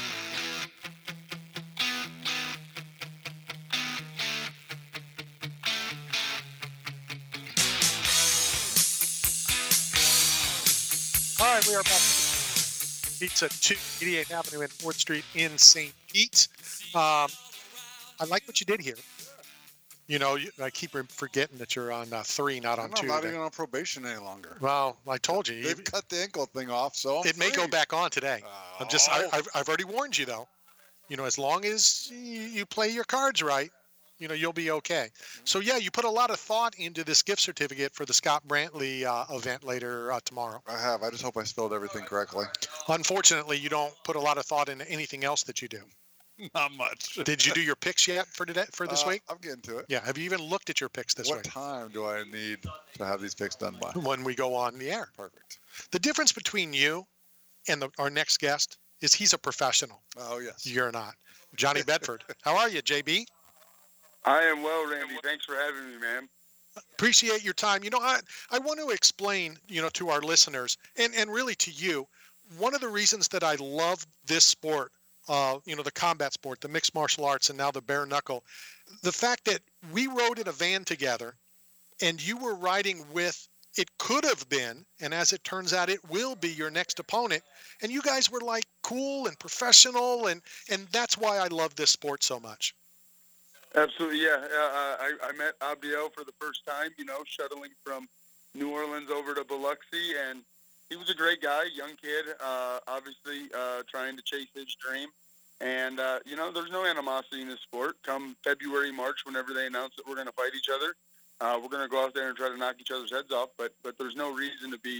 All right, we are back. Pizza two eighty-eighth Avenue and fourth Street in Saint Pete. Um, I like what you did here. You know, you, I keep forgetting that you're on uh, three, not on I'm two. not even on probation any longer. Well, I told you. They've you, cut the ankle thing off, so I'm it may free. go back on today. Oh. I'm just, I, I've, I've already warned you though. You know, as long as you, you play your cards right, you know, you'll be okay. So yeah, you put a lot of thought into this gift certificate for the Scott Brantley uh, event later uh, tomorrow. I have. I just hope I spelled everything correctly. Unfortunately, you don't put a lot of thought into anything else that you do. Not much. Did you do your picks yet for today for this uh, week? I'm getting to it. Yeah. Have you even looked at your picks this what week? What time do I need to have these picks done by? When we go on the air. Perfect. The difference between you and the, our next guest is he's a professional. Oh, yes. You're not. Johnny Bedford. How are you, J B? I am well, Randy. Thanks for having me, man. Appreciate your time. You know, I, I want to explain, you know, to our listeners and, and really to you, one of the reasons that I love this sport, uh, you know, the combat sport, the mixed martial arts, and now the bare knuckle, the fact that we rode in a van together and you were riding with, it could have been, and as it turns out, it will be your next opponent. And you guys were like cool and professional, and, and that's why I love this sport so much. Absolutely, yeah. Uh, I, I met Abdiel for the first time, you know, shuttling from New Orleans over to Biloxi, and he was a great guy, young kid, uh, obviously uh, trying to chase his dream. And, uh, you know, there's no animosity in this sport. Come February, March, whenever they announce that we're going to fight each other, uh, we're going to go out there and try to knock each other's heads off, but but there's no reason to be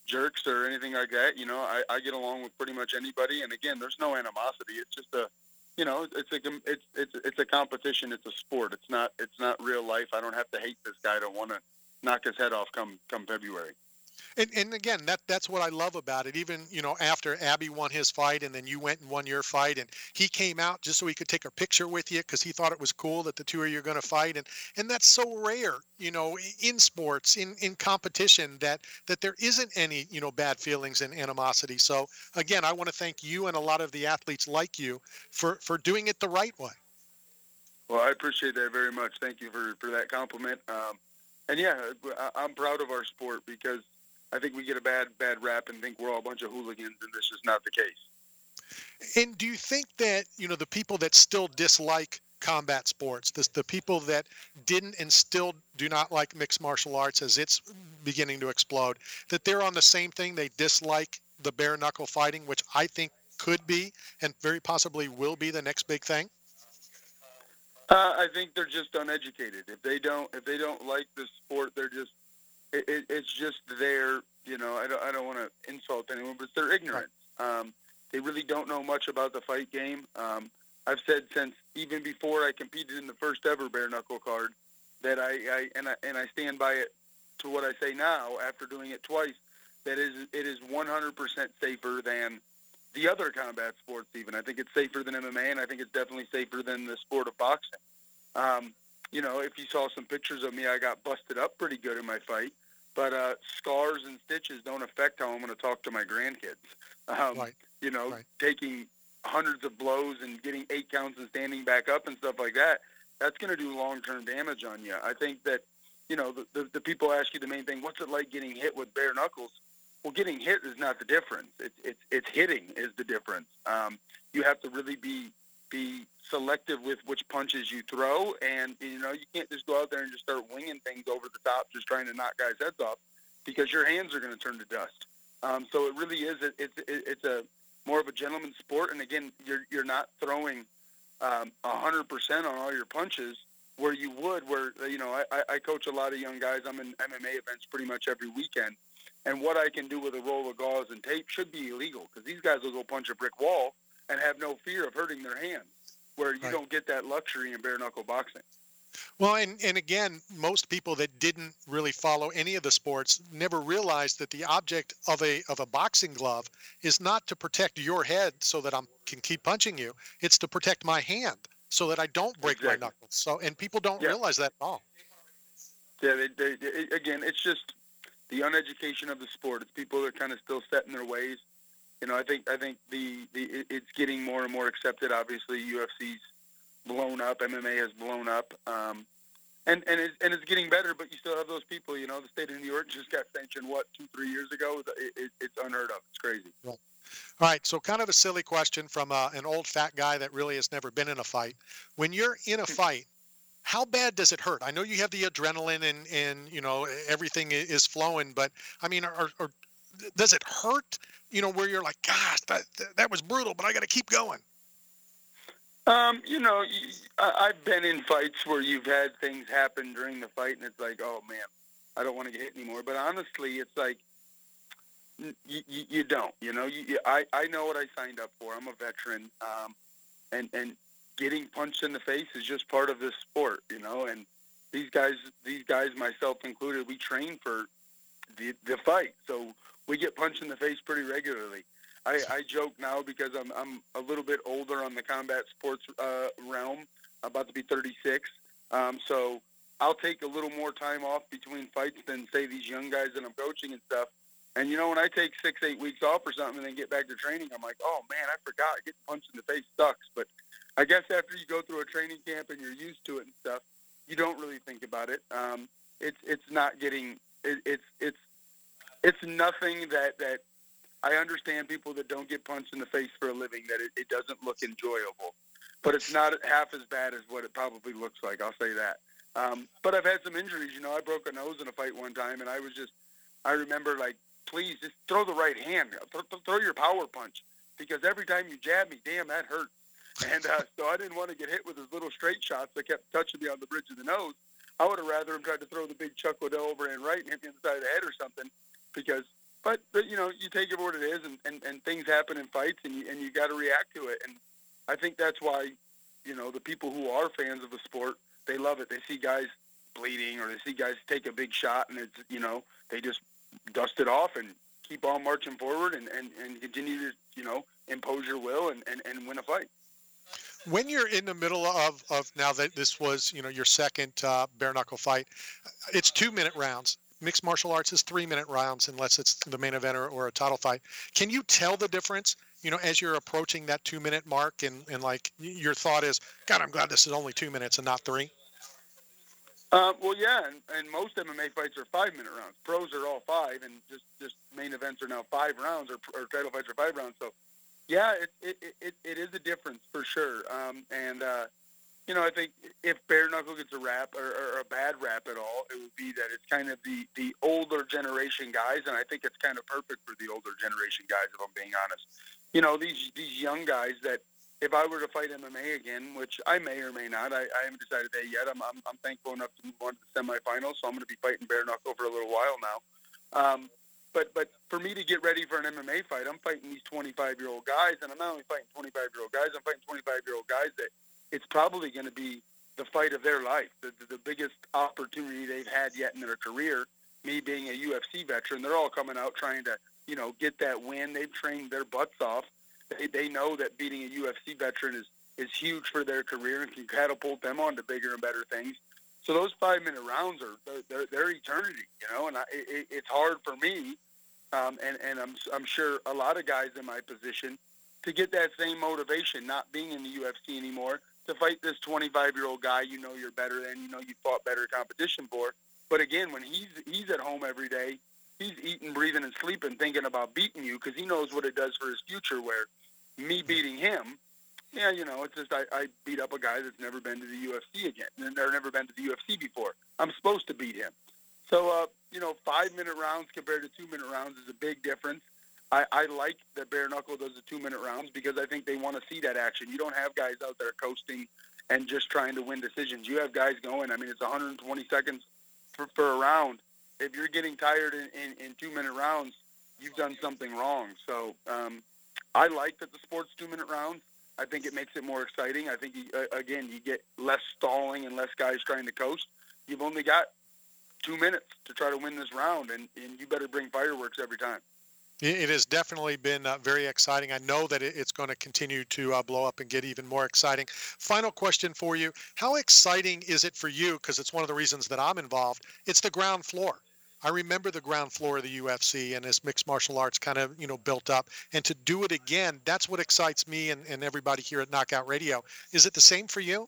jerks or anything like that. You know, I, I get along with pretty much anybody. And again, there's no animosity. It's just a, you know, it's a, it's, it's, it's a competition. It's a sport. It's not, it's not real life. I don't have to hate this guy to want to knock his head off come, come February. And, and again, that that's what I love about it. Even, you know, after Abby won his fight and then you went and won your fight, and he came out just so he could take a picture with you because he thought it was cool that the two of you are going to fight. And and that's so rare, you know, in sports, in, in competition, that that there isn't any, you know, bad feelings and animosity. So, again, I want to thank you and a lot of the athletes like you for, for doing it the right way. Well, I appreciate that very much. Thank you for, for that compliment. Um, and, yeah, I, I'm proud of our sport because I think we get a bad, bad rap and think we're all a bunch of hooligans, and this is not the case. And do you think that, you know, the people that still dislike combat sports, the, the people that didn't and still do not like mixed martial arts as it's beginning to explode, that they're on the same thing? They dislike the bare knuckle fighting, which I think could be and very possibly will be the next big thing? Uh, I think they're just uneducated. If they don't, if they don't like the sport, they're just, It, it, it's just their, you know, I don't, I don't want to insult anyone, but it's their ignorance. Um, they really don't know much about the fight game. Um, I've said since even before I competed in the first ever bare knuckle card that I, I and I and I stand by it to what I say now after doing it twice. That is, it is one hundred percent safer than the other combat sports. Even I think it's safer than M M A, and I think it's definitely safer than the sport of boxing. Um, you know, if you saw some pictures of me, I got busted up pretty good in my fight. But uh, scars and stitches don't affect how I'm going to talk to my grandkids. Um, right. You know, right. taking hundreds of blows and getting eight counts and standing back up and stuff like that, that's going to do long-term damage on you. I think that, you know, the, the, the people ask you the main thing, what's it like getting hit with bare knuckles? Well, getting hit is not the difference. It's it's, it's hitting is the difference. Um, you have to really be be selective with which punches you throw, and you know you can't just go out there and just start winging things over the top, just trying to knock guys' heads off, because your hands are going to turn to dust. Um, so it really is. It, it's it, it's a more of a gentleman's sport, and again, you're you're not throwing um, a hundred percent on all your punches where you would. Where you know I, I coach a lot of young guys. I'm in M M A events pretty much every weekend, and what I can do with a roll of gauze and tape should be illegal because these guys will go punch a brick wall and have no fear of hurting their hands, where you Right. don't get that luxury in bare knuckle boxing. Well, and, and again, most people that didn't really follow any of the sports never realized that the object of a of a boxing glove is not to protect your head so that I can keep punching you. It's to protect my hand so that I don't break Exactly. my knuckles. So, and people don't Yeah. realize that at all. Yeah, they, they, it, again, it's just the uneducation of the sport. It's people that are kind of still set in their ways. You know, I think I think the, the it- it's getting more and more accepted. Obviously, U F C's blown up, M M A has blown up, um, and and it's, and it's getting better. But you still have those people. You know, the state of New York just got sanctioned what two three years ago. It, it, it's unheard of. It's crazy. All right, so kind of a silly question from uh, an old fat guy that really has never been in a fight. When you're in a fight, how bad does it hurt? I know you have the adrenaline and, and you know, everything i- is flowing, but I mean, are, are, does it hurt, you know, where you're like, gosh, that, that was brutal, but I got to keep going? Um, you know, y- I- I've been in fights where you've had things happen during the fight, and it's like, oh man, I don't want to get hit anymore. But honestly, it's like n- you, you, you don't. You know, you, you, I I know what I signed up for. I'm a veteran, um, and and getting punched in the face is just part of this sport. You know, and these guys, these guys, myself included, we train for the the fight, so we get punched in the face pretty regularly. I, I joke now because I'm I'm a little bit older on the combat sports uh, realm, about to be thirty-six. Um, so I'll take a little more time off between fights than say these young guys that I'm coaching and stuff. And you know, when I take six, eight weeks off or something and then get back to training, I'm like, oh man, I forgot. Getting punched in the face sucks. But I guess after you go through a training camp and you're used to it and stuff, you don't really think about it. Um, it's it's not getting it, it's it's it's nothing that that. I understand people that don't get punched in the face for a living, that it, it doesn't look enjoyable. But it's not half as bad as what it probably looks like, I'll say that. Um, but I've had some injuries. You know, I broke a nose in a fight one time, and I was just, I remember, like, please, just throw the right hand. Throw, throw your power punch. Because every time you jab me, damn, that hurts. And uh, so I didn't want to get hit with his little straight shots that kept touching me on the bridge of the nose. I would have rather him tried to throw the big Chuck Liddell overhand right and hit me in the side of the head or something, because but, but you know, you take it for what it is, and, and, and things happen in fights, and you, and you got to react to it. And I think that's why, you know, the people who are fans of the sport, they love it. They see guys bleeding, or they see guys take a big shot, and it's, you know, they just dust it off and keep on marching forward and, and, and continue to, you know, impose your will and, and, and win a fight. When you're in the middle of, of now that this was, you know, your second uh, bare knuckle fight, it's two minute rounds. Mixed martial arts is three minute rounds unless it's the main event or, or a title fight. Can you tell the difference, you know, as you're approaching that two minute mark, and, and like your thought is, God, I'm glad this is only two minutes and not three? Uh, well, yeah, and, and most M M A fights are five-minute rounds. Pros are all five, and just, just main events are now five rounds, or, or title fights are five rounds. So, yeah, it it, it, it is a difference for sure. Um, and, uh, you know, I think if bare knuckle gets a rap or, or a bad rap at all, it would be that it's kind of the, the older generation guys, and I think it's kind of perfect for the older generation guys, if I'm being honest. You know, these these young guys that, if I were to fight M M A again, which I may or may not, I, I haven't decided that yet. I'm, I'm I'm thankful enough to move on to the semifinals, so I'm going to be fighting bare knuckle for a little while now. Um, but but for me to get ready for an M M A fight, I'm fighting these twenty-five-year-old guys, and I'm not only fighting twenty-five-year-old guys, I'm fighting twenty-five-year-old guys that it's probably going to be the fight of their life, the, the the biggest opportunity they've had yet in their career. Me being a U F C veteran, they're all coming out trying to, you know, get that win. They've trained their butts off. They, they know that beating a U F C veteran is, is huge for their career and can catapult them on to bigger and better things. So those five-minute rounds are they're, they're, they're eternity, you know. And I, it, it's hard for me, um, and and I'm I'm sure a lot of guys in my position, to get that same motivation, not being in the U F C anymore, to fight this twenty-five-year-old guy you know you're better than, you know you fought better competition for. But again, when he's he's at home every day, he's eating, breathing, and sleeping, thinking about beating you, because he knows what it does for his future. Where me beating him, yeah, you know, it's just I, I beat up a guy that's never been to the U F C again, and they've never been to the U F C before. I'm supposed to beat him. So, uh, you know, five-minute rounds compared to two-minute rounds is a big difference. I, I like that bare knuckle does the two-minute rounds because I think they want to see that action. You don't have guys out there coasting and just trying to win decisions. You have guys going. I mean, it's one hundred twenty seconds for, for a round. If you're getting tired in, in, in two-minute rounds, you've done something wrong. So um, I like that the sport's two-minute rounds. I think it makes it more exciting. I think, you, uh, again, you get less stalling and less guys trying to coast. You've only got two minutes to try to win this round, and, and you better bring fireworks every time. It has definitely been uh, very exciting. I know that it's going to continue to uh, blow up and get even more exciting. Final question for you. How exciting is it for you? Because it's one of the reasons that I'm involved. It's the ground floor. I remember the ground floor of the U F C and as mixed martial arts kind of, you know, built up. And to do it again, that's what excites me and, and everybody here at Knockout Radio. Is it the same for you?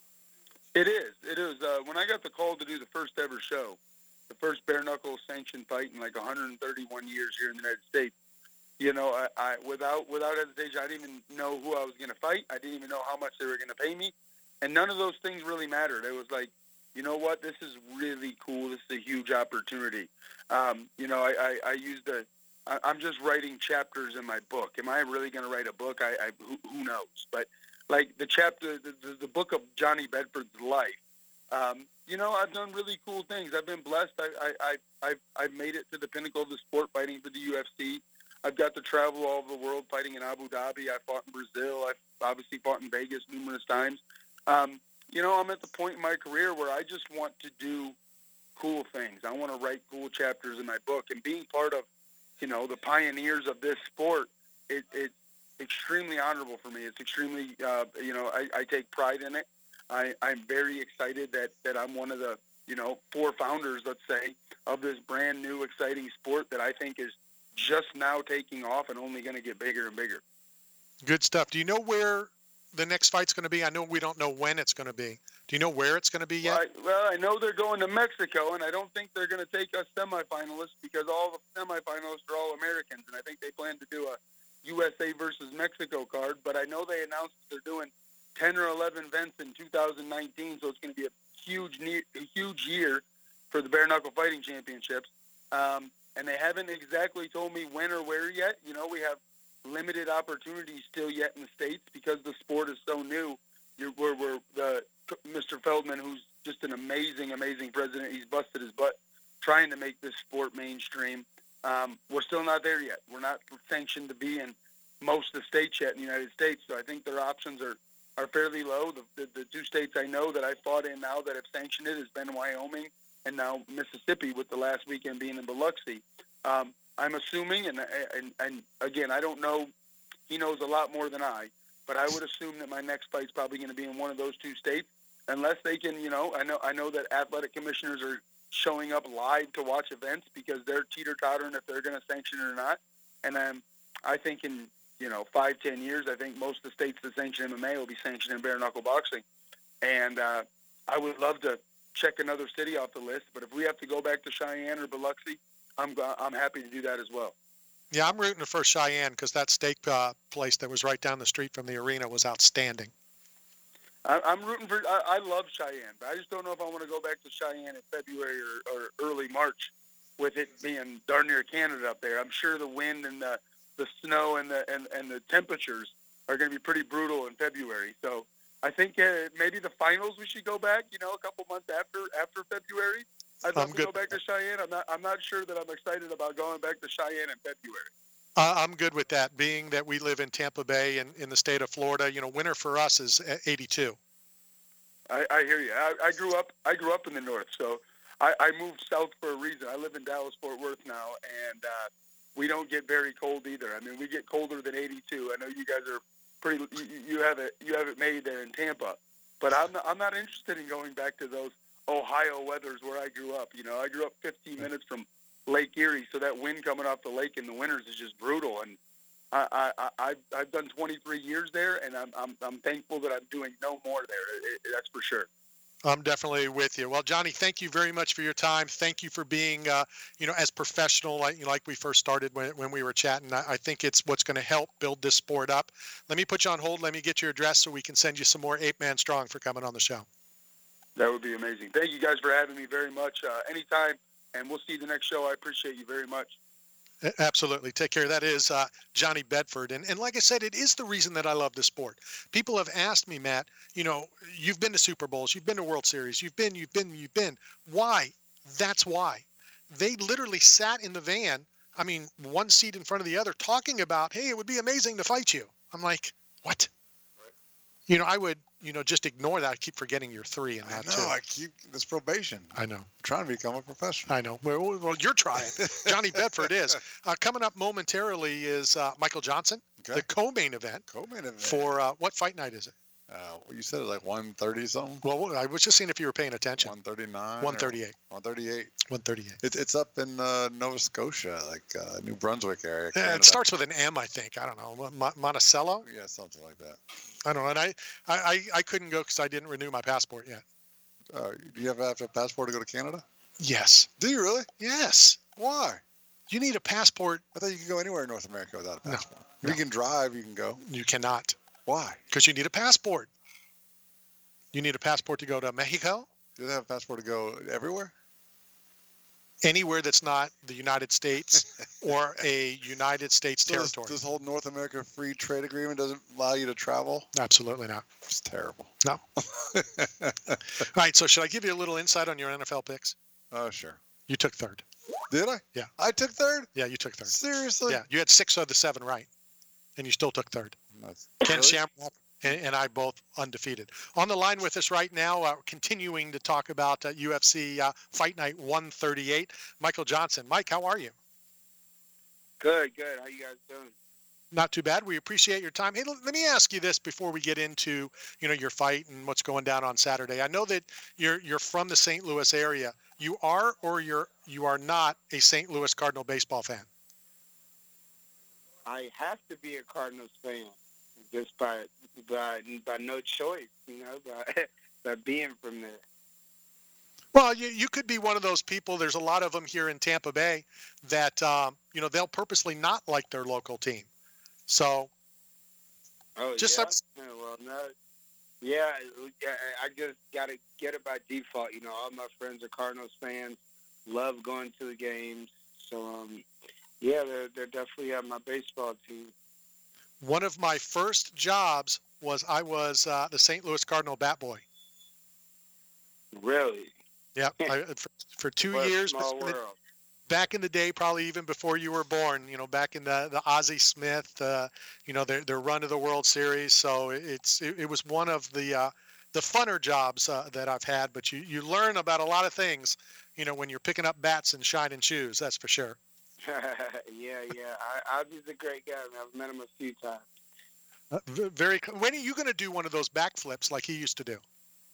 It is. It is. Uh, when I got the call to do the first ever show, the first bare knuckle sanctioned fight in like one hundred thirty-one years here in the United States, you know, I, I without without hesitation, I didn't even know who I was going to fight. I didn't even know how much they were going to pay me, and none of those things really mattered. It was like, you know what, this is really cool. This is a huge opportunity. Um, you know, I, I, I used a, I, I'm just writing chapters in my book. Am I really going to write a book? I, I who, who knows? But like the chapter, the, the, the book of Johnny Bedford's life. Um, you know, I've done really cool things. I've been blessed. I, I, I, I've, I've made it to the pinnacle of the sport, fighting for the U F C. I've got to travel all over the world, fighting in Abu Dhabi. I fought in Brazil. I've obviously fought in Vegas numerous times. Um, you know, I'm at the point in my career where I just want to do cool things. I want to write cool chapters in my book. And being part of, you know, the pioneers of this sport, it, it's extremely honorable for me. It's extremely, uh, you know, I, I take pride in it. I, I'm very excited that, that I'm one of the, you know, four founders, let's say, of this brand new, exciting sport that I think is just now taking off and only going to get bigger and bigger. Good stuff. Do you know where the next fight's going to be? I know we don't know when it's going to be. Do you know where it's going to be yet? Well I, well, I know they're going to Mexico, and I don't think they're going to take us semifinalists because all the semifinalists are all Americans, and I think they plan to do a U S A versus Mexico card. But I know they announced they're doing ten or eleven events in two thousand nineteen, so it's going to be a huge, a huge year for the Bare Knuckle Fighting Championships. Um, and they haven't exactly told me when or where yet. You know, we have limited opportunities still yet in the States because the sport is so new. You're, we're, we're the Mister Feldman, who's just an amazing, amazing president. He's busted his butt trying to make this sport mainstream. Um, we're still not there yet. We're not sanctioned to be in most of the states yet in the United States, so I think their options are, are fairly low. The, the, the two states I know that I fought in now that have sanctioned it has been Wyoming and now Mississippi, with the last weekend being in Biloxi. Um, I'm assuming, and, and and again, I don't know. He knows a lot more than I, but I would assume that my next fight's probably going to be in one of those two states, unless they can. You know, I know I know that athletic commissioners are showing up live to watch events because they're teeter-tottering if they're going to sanction it or not. And um, I think in you know five, ten years, I think most of the states that sanction M M A will be sanctioning bare knuckle boxing, and uh, I would love to check another city off the list. But if we have to go back to Cheyenne or Biloxi, I'm I'm happy to do that as well. Yeah, I'm rooting for Cheyenne because that steak uh, place that was right down the street from the arena was outstanding. I, I'm rooting for. I, I love Cheyenne, but I just don't know if I want to go back to Cheyenne in February or, or early March, with it being darn near Canada up there. I'm sure the wind and the, the snow and the and, and the temperatures are going to be pretty brutal in February. So I think uh, maybe the finals we should go back. You know, a couple months after after February. I'd love I'm to good. go back to Cheyenne. I'm not. I'm not sure that I'm excited about going back to Cheyenne in February. Uh, I'm good with that, being that we live in Tampa Bay and in the state of Florida. You know, winter for us is eighty-two. I, I hear you. I, I grew up. I grew up in the north, so I, I moved south for a reason. I live in Dallas Fort Worth now, and uh, we don't get very cold either. I mean, we get colder than eighty-two. I know you guys are pretty. You, you have it. You have it made there in Tampa, but I'm not, I'm not interested in going back to those Ohio weathers where I grew up. You know, I grew up fifteen minutes from Lake Erie, so that wind coming off the lake in the winters is just brutal. And I, I, I I've done twenty-three years there, and I'm I'm, I'm thankful that I'm doing no more there. It, it, that's for sure. I'm definitely with you. Well, Johnny, thank you very much for your time. Thank you for being, uh, you know, as professional like, you know, like we first started when, when we were chatting. I, I think it's what's going to help build this sport up. Let me put you on hold. Let me get your address so we can send you some more Ape Man Strong for coming on the show. That would be amazing. Thank you guys for having me very much. Uh, anytime, and we'll see you the next show. I appreciate you very much. Absolutely. Take care. That is uh, Johnny Bedford. And, and like I said, it is the reason that I love this sport. People have asked me, Matt, you know, you've been to Super Bowls, you've been to World Series, you've been, you've been, you've been. Why? That's why. They literally sat in the van, I mean, one seat in front of the other, talking about, hey, it would be amazing to fight you. I'm like, what? You know, I would, you know, just ignore that. I keep forgetting you're three in that, I know, too. I keep this probation. I know. I'm trying to become a professional. I know. Well, well you're trying. Johnny Bedford is. Uh, coming up momentarily is uh, Michael Johnson, Okay. the co-main event. Co-main event. For uh, what fight night is it? Uh, well, you said it like one thirty something? Well, I was just seeing if you were paying attention. one thirty-nine? one thirty-eight. one thirty-eight. one thirty-eight. It's it's up in uh, Nova Scotia, like uh, New Brunswick area. Yeah, Canada. it starts with an M, I think. I don't know. Mon- Monticello? Yeah, something like that. I don't know. And I, I, I, I couldn't go because I didn't renew my passport yet. Uh, do you have to have a passport to go to Canada? Yes. Do you really? Yes. Why? You need a passport. I thought you could go anywhere in North America without a No. passport. If you can drive, you can go. You cannot. Why? Because you need a passport. You need a passport to go to Mexico, Do they have a passport to go everywhere? anywhere that's not the United States or a United States So this, territory. this whole North America free trade agreement doesn't allow you to travel? Absolutely not. It's terrible. No. All right. So should I give you a little insight on your N F L picks? Oh, sure. You took third. Did I? Yeah. I took third? Yeah, you took third. Seriously? Yeah, you had six of the seven right, and you still took third. That's, Ken really? Shamrock and, and I both undefeated. On the line with us right now, uh, continuing to talk about uh, U F C uh, Fight Night one thirty-eight, Michael Johnson. Mike, how are you? Good, good. How you guys doing? Not too bad. We appreciate your time. Hey, l- let me ask you this before we get into, you know, your fight and what's going down on Saturday. I know that you're you're from the Saint Louis area. You are or you're you are not a Saint Louis Cardinal baseball fan. I have to be a Cardinals fan, just by by by no choice, you know, by by being from there. Well, you, you could be one of those people. There's a lot of them here in Tampa Bay that, um, you know, they'll purposely not like their local team. So Oh, Just yeah. let's- Yeah, well, no, yeah, I- I just gotta get it by default. You know, all my friends are Cardinals fans, love going to the games. So, um, yeah, they're they're definitely on my baseball team. one of my first jobs was I was uh, the Saint Louis Cardinal bat boy. Really, Yeah, I, for, for two What a years. small but- world. back in the day, probably even before you were born, you know, back in the, the Ozzie Smith, uh, you know, their, their run to the World Series. So it's, it, it was one of the, uh, the funner jobs uh, that I've had, but you, you learn about a lot of things, you know, when you're picking up bats and shining shoes, that's for sure. yeah, yeah. I, Ozzie's a great guy. Man. I've met him a few times. Uh, v- very. When are you going to do one of those backflips like he used to do?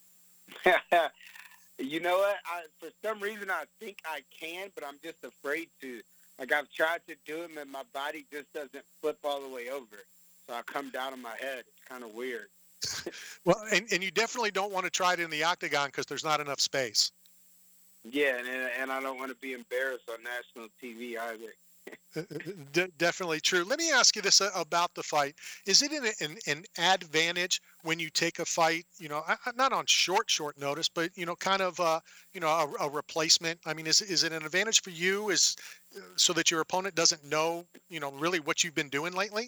You know what? I, for some reason, I think I can, but I'm just afraid to. Like, I've tried to do them, and my body just doesn't flip all the way over. So I come down on my head. It's kind of weird. Well, and, and you definitely don't want to try it in the octagon because there's not enough space. Yeah, and and I don't want to be embarrassed on national T V either. De- definitely true. Let me ask you this uh, about the fight. Is it an, an, an advantage when you take a fight, you know, I- not on short, short notice, but, you know, kind of, uh, you know, a, a replacement? I mean, is, is it an advantage for you is uh, so that your opponent doesn't know, you know, really what you've been doing lately?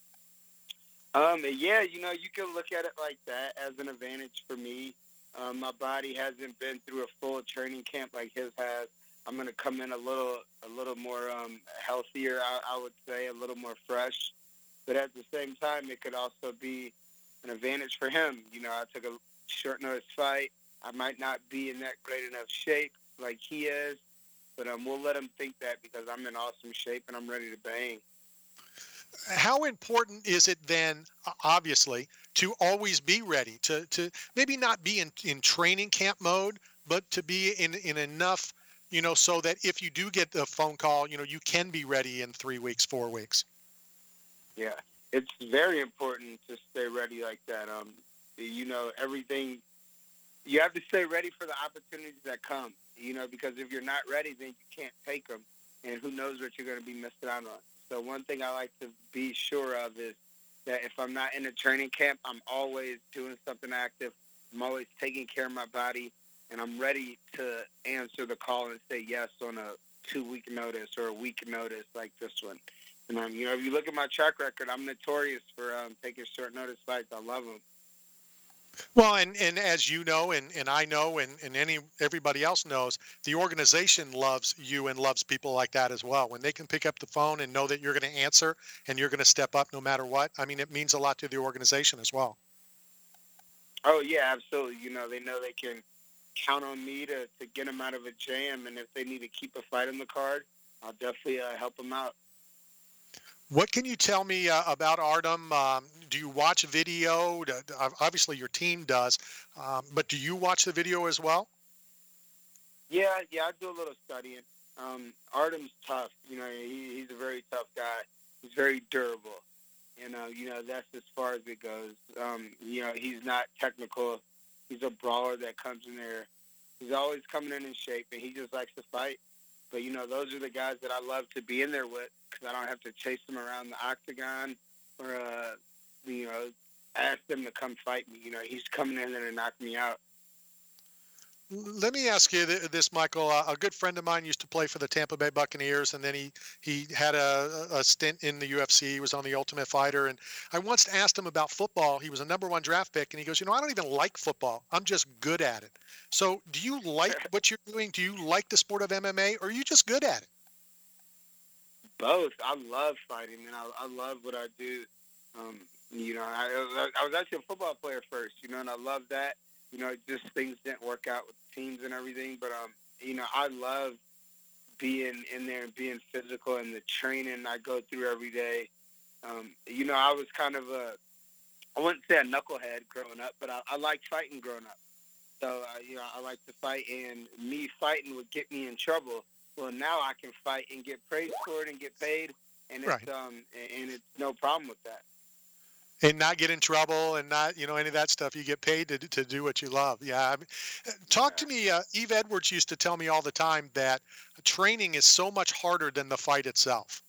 Um, yeah, you know, you can look at it like that as an advantage for me. Um, my body hasn't been through a full training camp like his has. I'm going to come in a little, a little more um, healthier, I, I would say, a little more fresh. But at the same time, it could also be an advantage for him. You know, I took a short notice fight. I might not be in that great enough shape like he is, but um, we'll let him think that because I'm in awesome shape and I'm ready to bang. How important is it then, obviously, to always be ready, to, to maybe not be in, in training camp mode, but to be in, in enough, you know, so that if you do get the phone call, you know, you can be ready in three weeks, four weeks? Yeah, it's very important to stay ready like that. Um, you know, everything, you have to stay ready for the opportunities that come, you know, because if you're not ready, then you can't take them, and who knows what you're going to be missing out on. So one thing I like to be sure of is that if I'm not in a training camp, I'm always doing something active. I'm always taking care of my body, and I'm ready to answer the call and say yes on a two-week notice or a week notice like this one. And, um, you know, if you look at my track record, I'm notorious for um, taking short notice fights. I love them. Well, and, and as you know, and, and I know, and, and any everybody else knows, the organization loves you and loves people like that as well. When they can pick up the phone and know that you're going to answer and you're going to step up no matter what, I mean, it means a lot to the organization as well. Oh, yeah, absolutely. You know, they know they can count on me to, to get them out of a jam, and if they need to keep a fight on the card, I'll definitely uh, help them out. What can you tell me uh, about Artem? Um, do you watch video? Do, obviously, your team does, um, but do you watch the video as well? Yeah, yeah, I do a little studying. Um, Artem's tough. You know, he, he's a very tough guy. He's very durable. You know, you know that's as far as it goes. Um, you know, he's not technical. He's a brawler that comes in there. He's always coming in in shape, and he just likes to fight. But, you know, those are the guys that I love to be in there with because I don't have to chase them around the octagon or, uh, you know, ask them to come fight me. You know, he's coming in there to knock me out. Let me ask you this, Michael. Uh, a good friend of mine used to play for the Tampa Bay Buccaneers, and then he, he had a, a stint in the U F C. He was on the Ultimate Fighter. And I once asked him about football. He was a number one draft pick, and he goes, you know, I don't even like football. I'm just good at it. So do you like what you're doing? Do you like the sport of M M A, or are you just good at it? Both. I love fighting, and I, I love what I do. Um, you know, I, I was actually a football player first, you know, and I love that. You know, just things didn't work out with teams and everything. But, um, you know, I love being in there and being physical and the training I go through every day. Um, you know, I was kind of a, I wouldn't say a knucklehead growing up, but I, I liked fighting growing up. So, uh, you know, I like to fight, and me fighting would get me in trouble. Well, now I can fight and get praised for it and get paid, and it's, Right. um, and it's no problem with that. And not get in trouble and not, you know, any of that stuff. You get paid to to do what you love. Yeah. I mean, talk to me. Uh, Eve Edwards used to tell me all the time that training is so much harder than the fight itself.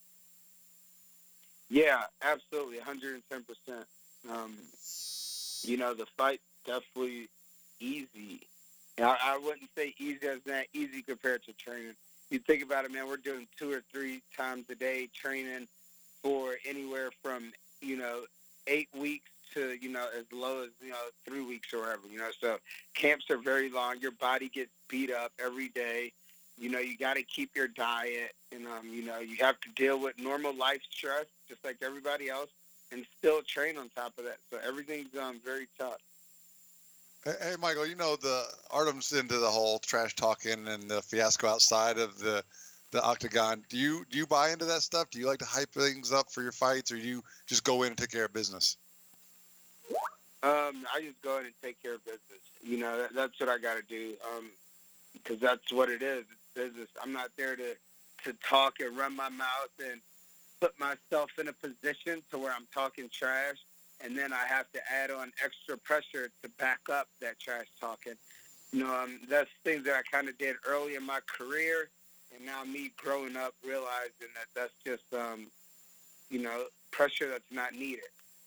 Yeah, absolutely, one hundred ten percent. Um, you know, the fight definitely easy. I, I wouldn't say easy as that easy compared to training. You think about it, man, we're doing two or three times a day training for anywhere from, you know, eight weeks to, you know, as low as, you know, three weeks or whatever, you know. So camps are very long. Your body gets beat up every day. you know, you got to keep your diet, and um, you know, you have to deal with normal life stress just like everybody else, and still train on top of that. So everything's um very tough. Hey, hey, Michael, you know the Artem's into the whole trash talking and the fiasco outside of the the octagon. Do you do you buy into that stuff? Do you like to hype things up for your fights, or do you just go in and take care of business? Um, I just go in and take care of business. You know, that, that's what I got to do. Um, because that's what it is. It's business. I'm not there to to talk and run my mouth and put myself in a position to where I'm talking trash, and then I have to add on extra pressure to back up that trash talking. You know, um, that's things that I kind of did early in my career, and now me growing up realizing that that's just, um, you know, pressure that's not needed.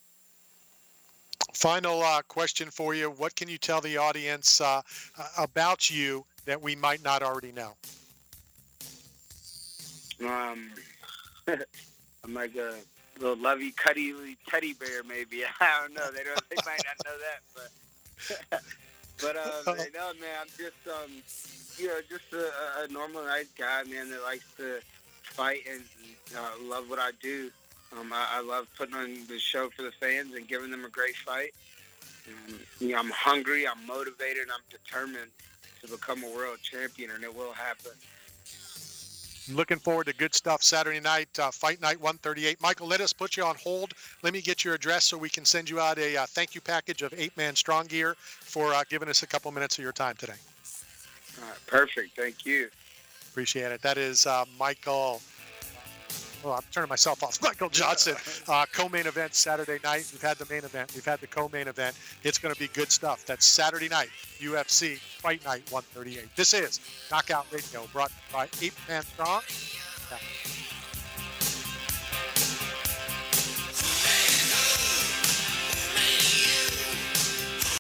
Final uh, question for you. What can you tell the audience uh, about you that we might not already know? Um, I'm like a little lovey, cuddy teddy bear, maybe. I don't know. They don't. They might not know that, but but um, they know, man. I'm just um, you know, just a, a normal, nice guy, man, that likes to fight and uh, love what I do. Um, I, I love putting on the show for the fans and giving them a great fight. Um, you know, I'm hungry, I'm motivated, I'm determined to become a world champion, and it will happen. Looking forward to good stuff Saturday night, uh, Fight Night one thirty-eight. Michael, let us put you on hold. Let me get your address so we can send you out a uh, thank you package of Eight Man Strong Gear for uh, giving us a couple minutes of your time today. All right, perfect. Thank you. Appreciate it. That is uh, Michael. Oh, I'm turning myself off. Michael Johnson, uh, co-main event Saturday night. We've had the main event. We've had the co-main event. It's going to be good stuff. That's Saturday night, U F C Fight Night one thirty-eight. This is Knockout Radio, brought by Eight Man Strong. Yeah.